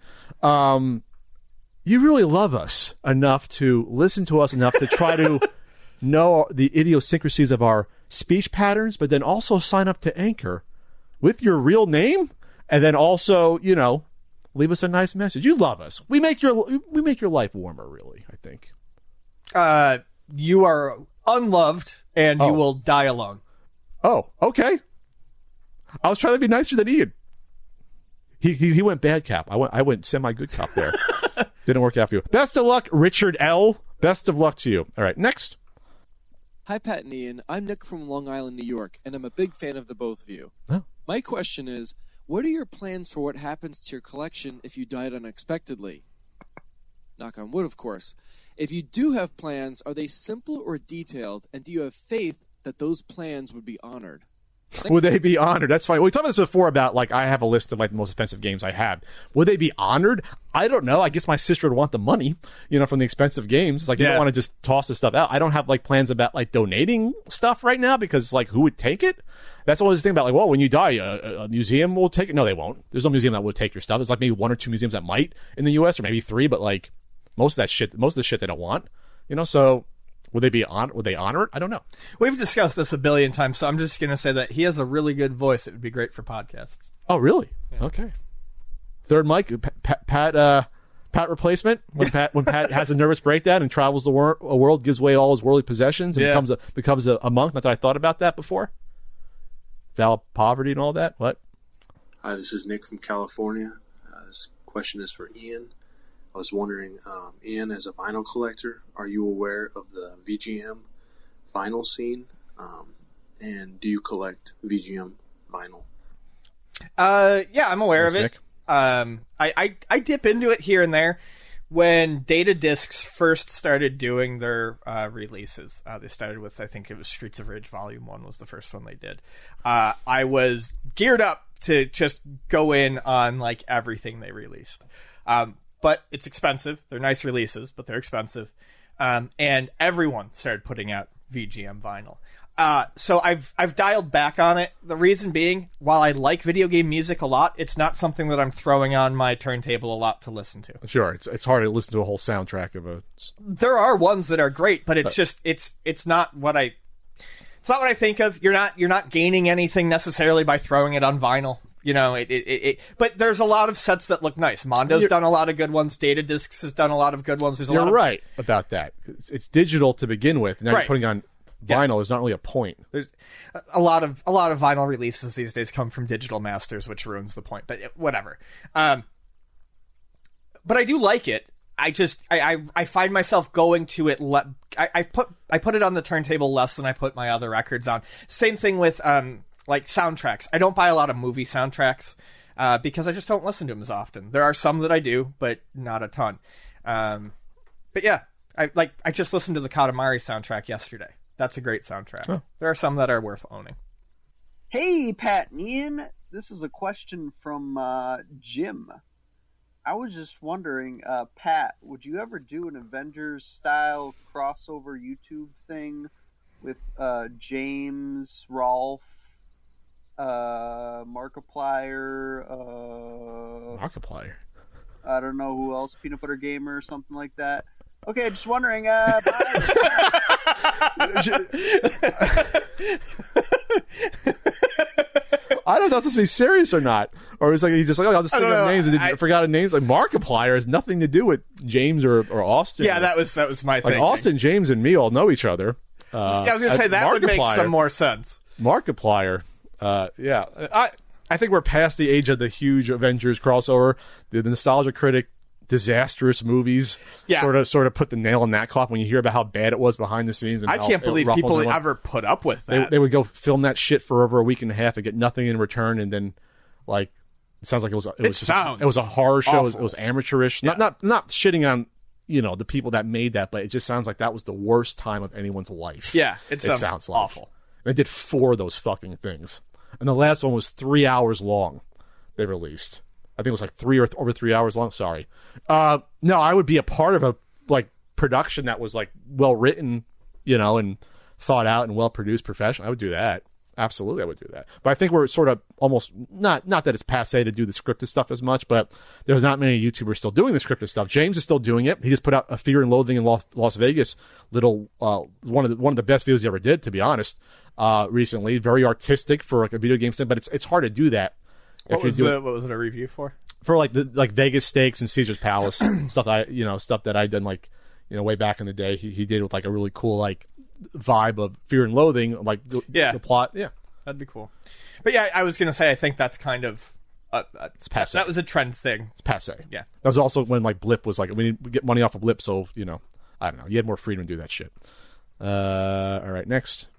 You really love us enough to listen to us enough to try to know the idiosyncrasies of our speech patterns, but then also sign up to Anchor with your real name, and then also, leave us a nice message. You love us. We make your life warmer, really, I think. You are unloved, and you will die alone. Oh, okay. I was trying to be nicer than Ian. He went bad cop. I went semi good cop there. Didn't work out for you. Best of luck, Richard L. Best of luck to you. All right, next. Hi, Pat and Ian. I'm Nick from Long Island, New York, and I'm a big fan of the both of you. Oh. My question is, what are your plans for what happens to your collection if you died unexpectedly? Knock on wood, of course. If you do have plans, are they simple or detailed, and do you have faith that those plans would be honored? Would they be honored? That's fine. We talked about this before about, I have a list of, the most expensive games I have. Would they be honored? I don't know. I guess my sister would want the money, from the expensive games. You don't want to just toss this stuff out. I don't have, plans about, donating stuff right now because, who would take it? That's always the thing about, when you die, a museum will take it. No, they won't. There's no museum that would take your stuff. There's, maybe 1 or 2 museums that might in the U.S., or maybe 3, but, most of the shit they don't want. So... Would they honor it? I don't know. We've discussed this a billion times, so I'm just going to say that he has a really good voice. It would be great for podcasts. Oh, really? Yeah. Okay. Third mic, Pat replacement. When Pat has a nervous breakdown and travels the world, gives away all his worldly possessions, and becomes a monk. Not that I thought about that before. Vow of poverty and all that. What? Hi, this is Nick from California. This question is for Ian. I was wondering, Ian, as a vinyl collector, are you aware of the VGM vinyl scene? And do you collect VGM vinyl? Yeah, I'm aware of it. I dip into it here and there. When Data Discs first started doing their releases, they started with, I think it was Streets of Rage Volume 1 was the first one they did. I was geared up to just go in on everything they released. But it's expensive. They're nice releases, but they're expensive. And everyone started putting out VGM vinyl. So I've dialed back on it. The reason being, while I like video game music a lot, it's not something that I'm throwing on my turntable a lot to listen to. Sure, it's hard to listen to a whole soundtrack of a. There are ones that are great, but it's just it's not what I. It's not what I think of. You're not gaining anything necessarily by throwing it on vinyl. But there's a lot of sets that look nice. Mondo's done a lot of good ones. Data Discs has done a lot of good ones. There's a lot of right about that. It's digital to begin with. Now you're putting on vinyl. There's not really a point. There's a lot of vinyl releases these days come from digital masters, which ruins the point. But whatever. But I do like it. I find myself going to it. I put it on the turntable less than I put my other records on. Same thing with soundtracks. I don't buy a lot of movie soundtracks because I just don't listen to them as often. There are some that I do, but not a ton. But But yeah, I just listened to the Katamari soundtrack yesterday. That's a great soundtrack. Oh. There are some that are worth owning. Hey, Pat and Ian. This is a question from Jim. I was just wondering, Pat, would you ever do an Avengers-style crossover YouTube thing with James, Rolf, Markiplier? Markiplier? I don't know who else, Peanut Butter Gamer or something like that. Okay, just wondering. Bye. I don't know if this is to be serious or not, or it's like he's just like, I'll just think of names and I forgot of names. Like Markiplier has nothing to do with James or Austin. Yeah, that was my thing. Like Austin, James, and me all know each other. I was going to say that would make some more sense. Markiplier, yeah, I think we're past the age of the huge Avengers crossover. The nostalgia critic. Disastrous movies, sort of put the nail in that coffin when you hear about how bad it was behind the scenes. And I can't believe people ever put up with that. They would go film that shit for over a week and a half and get nothing in return, and then it sounds like it was a horror show. It was amateurish. Yeah. Not shitting on the people that made that, but it just sounds like that was the worst time of anyone's life. Yeah, it sounds awful. Like. They did 4 of those fucking things, and the last one was 3 hours long. They released. I think it was like 3 or over 3 hours long. Sorry. No, I would be a part of a production that was well written, and thought out and well produced, professional. I would do that. Absolutely, I would do that. But I think we're sort of almost not that it's passé to do the scripted stuff as much, but there's not many YouTubers still doing the scripted stuff. James is still doing it. He just put out a Fear and Loathing in Las Vegas little one of the best videos he ever did, to be honest. Recently, very artistic for a video game thing, but it's hard to do that. What was it a review for? For Vegas Steaks and Caesar's Palace stuff. Stuff that I done way back in the day. He did with a really cool vibe of Fear and Loathing, the plot. Yeah, that'd be cool. But yeah, I was gonna say I think that's kind of it's passé. That was a trend thing. It's passé. Yeah, that was also when Blip was we get money off of Blip, so I don't know. You had more freedom to do that shit. All right, next.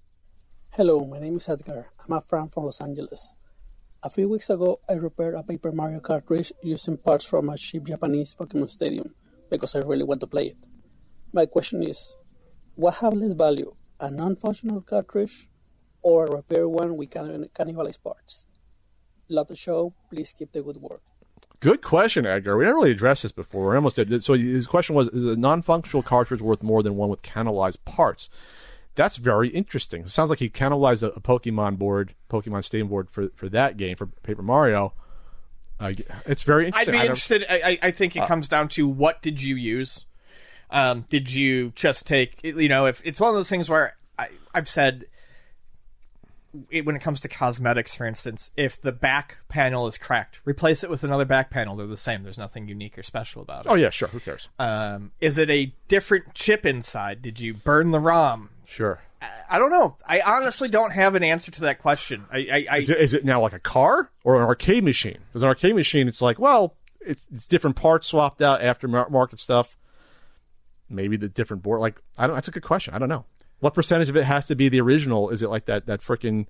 Hello, my name is Edgar. I'm a fan from Los Angeles. A few weeks ago, I repaired a Paper Mario cartridge using parts from a cheap Japanese Pokemon Stadium because I really want to play it. My question is, what have less value, a non-functional cartridge or a repair one with cannibalized parts? Love the show. Please keep the good work. Good question, Edgar. We never really addressed this before. We almost did. So his question was, is a non-functional cartridge worth more than one with cannibalized parts? That's very interesting. It sounds like he cannibalized a Pokemon Stadium board for that game, for Paper Mario. It's very interesting. I'd be interested. I think it comes down to what did you use? Did you just take, if it's one of those things where I've said, when it comes to cosmetics, for instance, if the back panel is cracked, replace it with another back panel. They're the same. There's nothing unique or special about it. Oh, yeah, sure. Who cares? Is it a different chip inside? Did you burn the ROM? Sure. I don't know. I honestly don't have an answer to that question. Is it now like a car or an arcade machine? Because an arcade machine, it's it's different parts swapped out, aftermarket stuff. Maybe the different board. That's a good question. I don't know. What percentage of it has to be the original? Is it like that freaking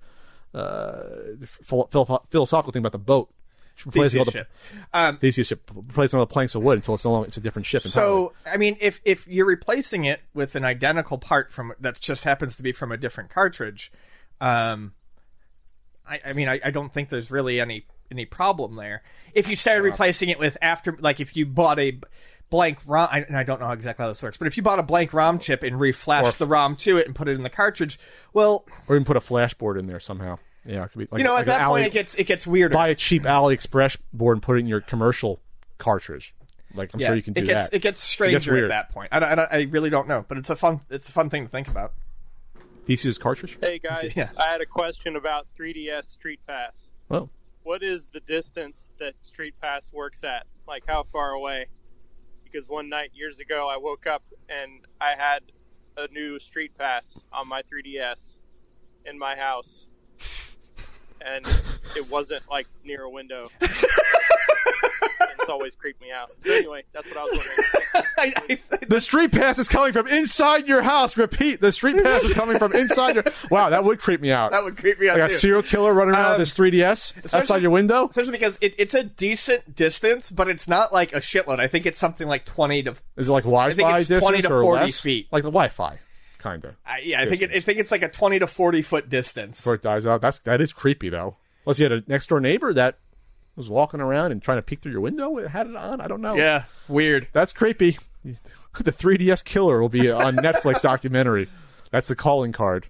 philosophical thing about the boat? Theseus ship. Theseus ship. Replacing all the planks of wood until it's a different ship entirely. So, I mean, if you're replacing it with an identical part that just happens to be from a different cartridge, I don't think there's really any problem there. If you started replacing it with if you bought a blank ROM, and I don't know exactly how this works, but if you bought a blank ROM chip and reflashed the ROM to it and put it in the cartridge, or even put a flash board in there somehow. Yeah, it could be at that point it gets weirder. Buy a cheap AliExpress board and put it in your commercial cartridge. I'm sure you can do that. It gets stranger at that point. I really don't know, but it's a fun thing to think about. Theseus cartridge. Hey guys, I had a question about 3DS Street Pass. Well, what is the distance that Street Pass works at? How far away? Because one night years ago I woke up and I had a new Street Pass on my 3DS in my house. And it wasn't near a window. And always creeped me out. So anyway, that's what I was wondering. The street pass is coming from inside your house. Repeat, the street pass is coming from inside your... Wow, that would creep me out. That would creep me out, like too. a serial killer running around with his 3DS outside your window? Especially because it's a decent distance, but it's not like a shitload. I think it's something like 20 to... Is it like Wi-Fi I think it's distance 20 to or 40 less? feet. Like the Wi-Fi, kind of. I think it's like a 20 to 40 foot distance. Before it dies out. That is creepy, though. Unless you had a next-door neighbor that was walking around and trying to peek through your window. It had it on. I don't know. Yeah, weird. That's creepy. The 3DS Killer will be on Netflix documentary. That's the calling card.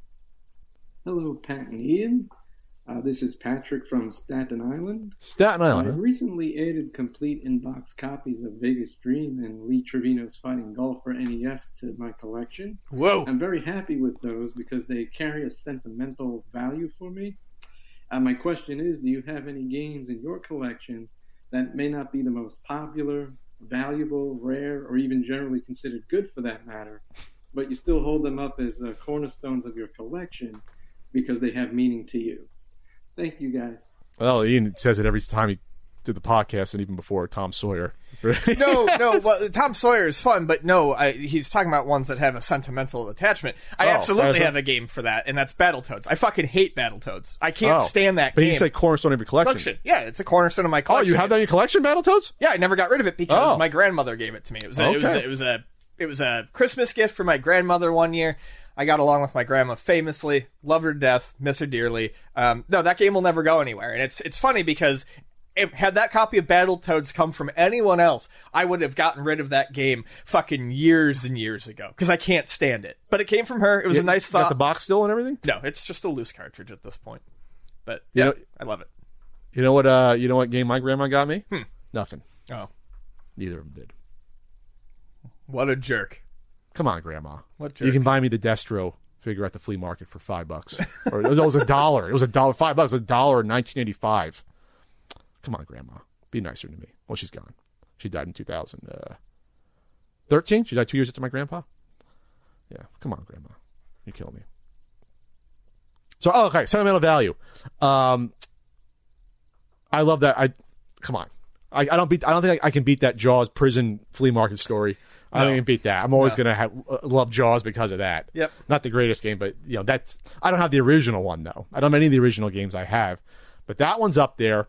Hello, Pat and Ian. This is Patrick from Staten Island. Staten Island. I've recently added complete in-box copies of Vegas Dream and Lee Trevino's Fighting Golf for NES to my collection. Whoa. I'm very happy with those because they carry a sentimental value for me. My question is, do you have any games in your collection that may not be the most popular, valuable, rare, or even generally considered good for that matter, but you still hold them up as cornerstones of your collection because they have meaning to you? Thank you, guys. Well, Ian says it every time he did the podcast and even before Tom Sawyer. No. Well, Tom Sawyer is fun, but no, he's talking about ones that have a sentimental attachment. I absolutely have a game for that, and that's Battletoads. I fucking hate Battletoads. I can't stand that game. But you say cornerstone of your collection. Yeah, it's a cornerstone of my collection. Oh, you have that in your collection, Battletoads? Yeah, I never got rid of it because my grandmother gave it to me. It was a Christmas gift for my grandmother one year. I got along with my grandma famously, love her to death, miss her dearly. No, that game will never go anywhere. And it's funny because had that copy of Battletoads come from anyone else, I would have gotten rid of that game fucking years and years ago because I can't stand it. But it came from her. It was a nice thought. Got the box still and everything? No, it's just a loose cartridge at this point. But I love it. You know what game my grandma got me? Nothing. Oh. Neither of them did. What a jerk. Come on, Grandma. What jerks? You can buy me the Destro figure at the flea market for $5. Or it was $1. It was $1, $5. It was $1 in 1985. Come on, Grandma. Be nicer to me. Well, she's gone. She died in 2013. She died 2 years after my grandpa. Yeah. Come on, Grandma. You're killing me. So, okay. Sentimental value. I love that. Come on. I don't think I can beat that Jaws prison flea market story. I don't even beat that. I'm always going to love Jaws because of that. Yep. Not the greatest game, but that's. I don't have the original one though. I don't have any of the original games I have, but that one's up there.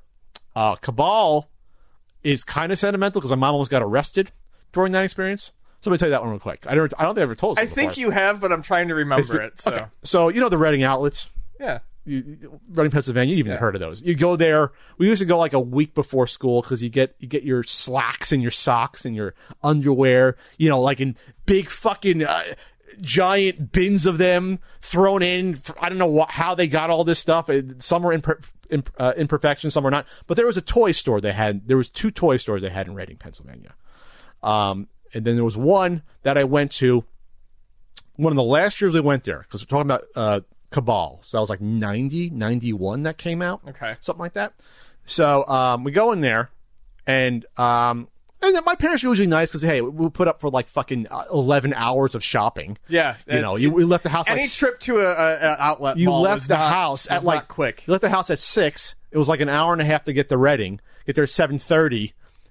Cabal is kind of sentimental because my mom almost got arrested during that experience. So let me tell you that one real quick. I don't think I ever told. I think you have, but I'm trying to remember it. So. Okay. So the Reading outlets. Yeah. Reading, Pennsylvania, you even heard of those. You go there. We used to go like a week before school because you get your slacks and your socks and your underwear, like in big fucking giant bins of them thrown in. I don't know how they got all this stuff. Some are imperfections, some are not. But there was a toy store they had. There was 2 toy stores they had in Reading, Pennsylvania. And then there was one that I went to. One of the last years we went there because we're talking about Cabal. So that was like 90, 91 that came out. Okay. Something like that. So we go in there and my parents are usually nice because, hey, we'll put up for like fucking 11 hours of shopping. Yeah. We left the house any trip to a outlet you mall left the house at like quick. You left the house at 6. It was like an hour and a half to get to Reading. Get there at 7:30.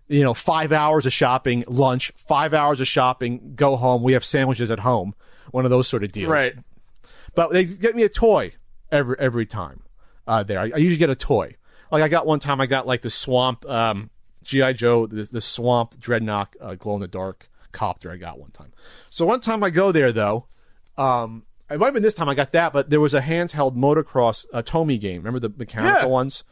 5 hours of shopping, lunch, 5 hours of shopping, go home. We have sandwiches at home. One of those sort of deals. Right. But they get me a toy every time there. I usually get a toy. Like I got one time, I got like the Swamp G.I. Joe, the Swamp Dreadnought glow-in-the-dark copter I got one time. So one time I go there, though, it might have been this time I got that, but there was a handheld motocross Tomy game. Remember the mechanical ones?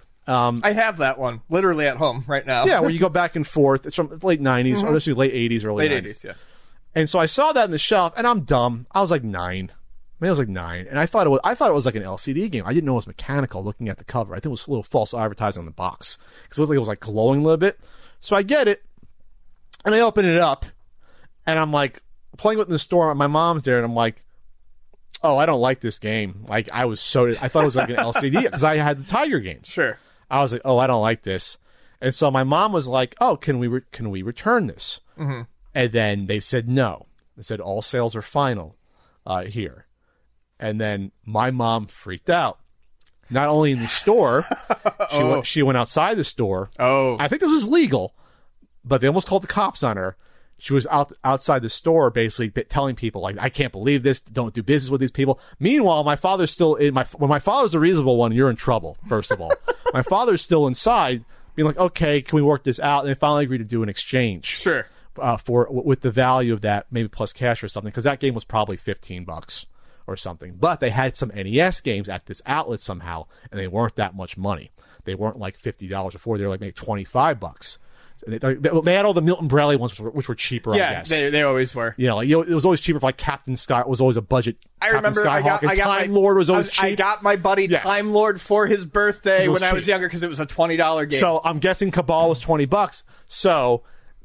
I have that one literally at home right now. Yeah, where you go back and forth. It's from late 90s, or actually late 80s, early 90s. Late 80s, yeah. And so I saw that in the shelf, and I'm dumb. I was like 9. Maybe I was like 9, and I thought it was like an LCD game. I didn't know it was mechanical. Looking at the cover, I think it was a little false advertising on the box because it looked like it was like glowing a little bit. So I get it, and I open it up, and I'm like playing with it in the store. And my mom's there, and I'm like, "Oh, I don't like this game." Like I thought it was like an LCD because I had the Tiger games. Sure. I was like, "Oh, I don't like this," and so my mom was like, "Oh, can we return this?" Mm-hmm. And then they said no. They said all sales are final here. And then my mom freaked out. not only in the store, she went outside the store. Oh. I think this was legal, but they almost called the cops on her. She was outside the store basically telling people, like, I can't believe this. Don't do business with these people. Meanwhile, my father's still when my father's the reasonable one, you're in trouble, first of all. My father's still inside being like, okay, can we work this out? And they finally agreed to do an exchange. Sure. With the value of that, maybe plus cash or something, because that game was probably $15 or something. But they had some NES games at this outlet somehow, and they weren't that much money. They weren't like $50 before. They were like maybe $25. And they had all the Milton Bradley ones, which were cheaper, I guess. Yeah, they always were. You know, like, it was always cheaper for like Captain Scott was always a budget. I remember I got Time Lord was always cheap. I got my buddy Time Lord for his birthday when I was younger because it was a $20 game. So I'm guessing Cabal was $20. So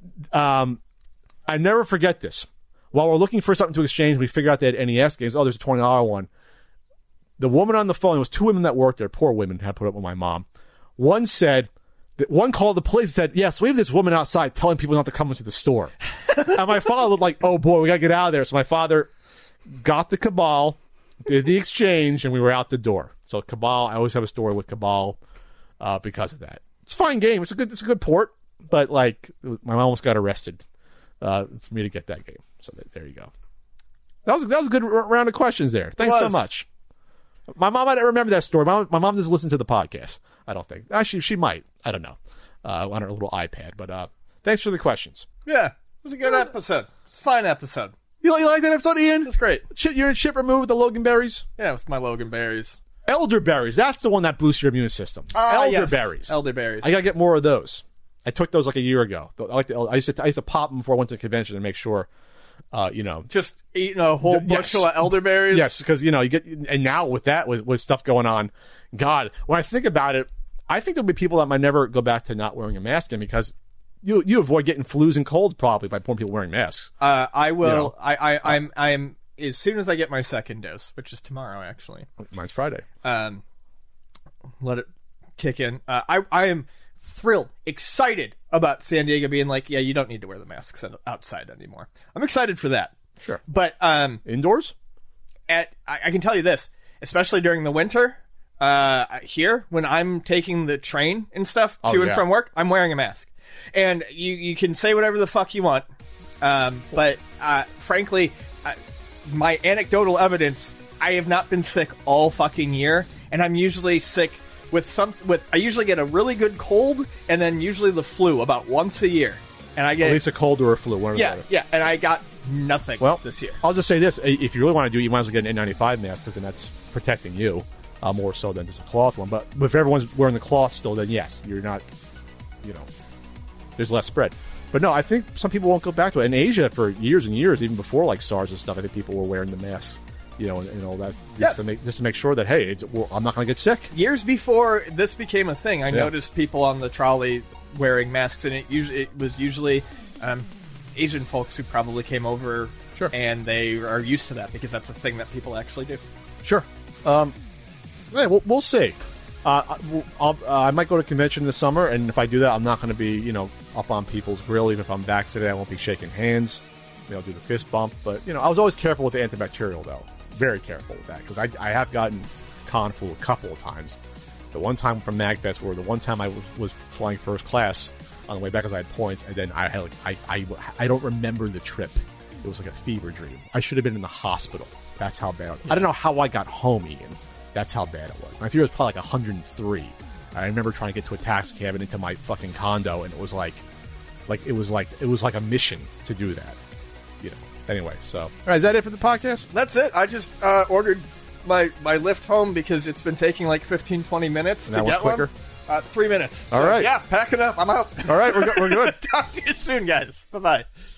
I never forget this. While we're looking for something to exchange, we figured out they had NES games. Oh, there's a $20 one. The woman on the phone, there was two women that worked there, poor women, had put up with my mom. One called the police and said, yes, we have this woman outside telling people not to come into the store. And my father was like, oh boy, we got to get out of there. So my father got the Cabal, did the exchange, and we were out the door. So Cabal, I always have a story with Cabal because of that. It's a fine game. It's a good port, but like my mom almost got arrested for me to get that game. So there you go. That was a good round of questions there. Thanks so much. My mom, I don't remember that story. My mom doesn't listen to the podcast, I don't think. Actually, she might. I don't know. On her little iPad. But thanks for the questions. Yeah, it was a good episode. It's a fine episode. You like that episode, Ian? It's great. You're in Chip Remove with the Loganberries? Yeah, with my Loganberries. Elderberries. That's the one that boosts your immune system. Elderberries. Yes. Elderberries. I got to get more of those. I took those like a year ago. I used to pop them before I went to a convention to make sure, just eating a whole bushel of elderberries. Yes, because you get, and now with that, with stuff going on, God, when I think about it, I think there'll be people that might never go back to not wearing a mask again because you avoid getting flus and colds probably by more people wearing masks. I will. I'm as soon as I get my second dose, which is tomorrow actually. Mine's Friday. Let it kick in. I am thrilled, excited about San Diego being like, yeah, you don't need to wear the masks outside anymore. I'm excited for that. Sure. But indoors? I can tell you this, especially during the winter, here, when I'm taking the train and stuff to and from work, I'm wearing a mask. And you can say whatever the fuck you want, but frankly, my anecdotal evidence, I have not been sick all fucking year, and I'm usually sick I usually get a really good cold and then usually the flu about once a year. And I get at least a cold or a flu. Yeah, and I got nothing this year. I'll just say this. If you really want to do it, you might as well get an N95 mask because then that's protecting you more so than just a cloth one. But if everyone's wearing the cloth still, then yes, you're not, there's less spread. But no, I think some people won't go back to it. In Asia, for years and years, even before like SARS and stuff, I think people were wearing the masks. And all that, just to make sure that, hey, I'm not going to get sick. Years before this became a thing, I noticed people on the trolley wearing masks, and it was usually Asian folks who probably came over, and they are used to that because that's a thing that people actually do. Sure. Hey, we'll see. I might go to a convention this summer, and if I do that, I'm not going to be, up on people's grill. Even if I'm vaccinated, I won't be shaking hands. I'll do the fist bump. But, I was always careful with the antibacterial, though. Very careful with that, because I have gotten con flu a couple of times. The one time from MagFest, or the one time I was flying first class on the way back because I had points, and then I had I don't remember the trip. It was like a fever dream. I should have been in the hospital. That's how bad it was. I don't know how I got home, Ian. That's how bad it was. My fever was probably like 103. I remember trying to get to a taxi cab and into my fucking condo, and it was like it was like a mission to do that. Anyway, so all right, is that it for the podcast? That's it. I just ordered my Lyft home because it's been taking like 15-20 minutes to get quicker. 3 minutes. All right. Yeah, packing up. I'm out. All right, we're good. Talk to you soon, guys. Bye-bye.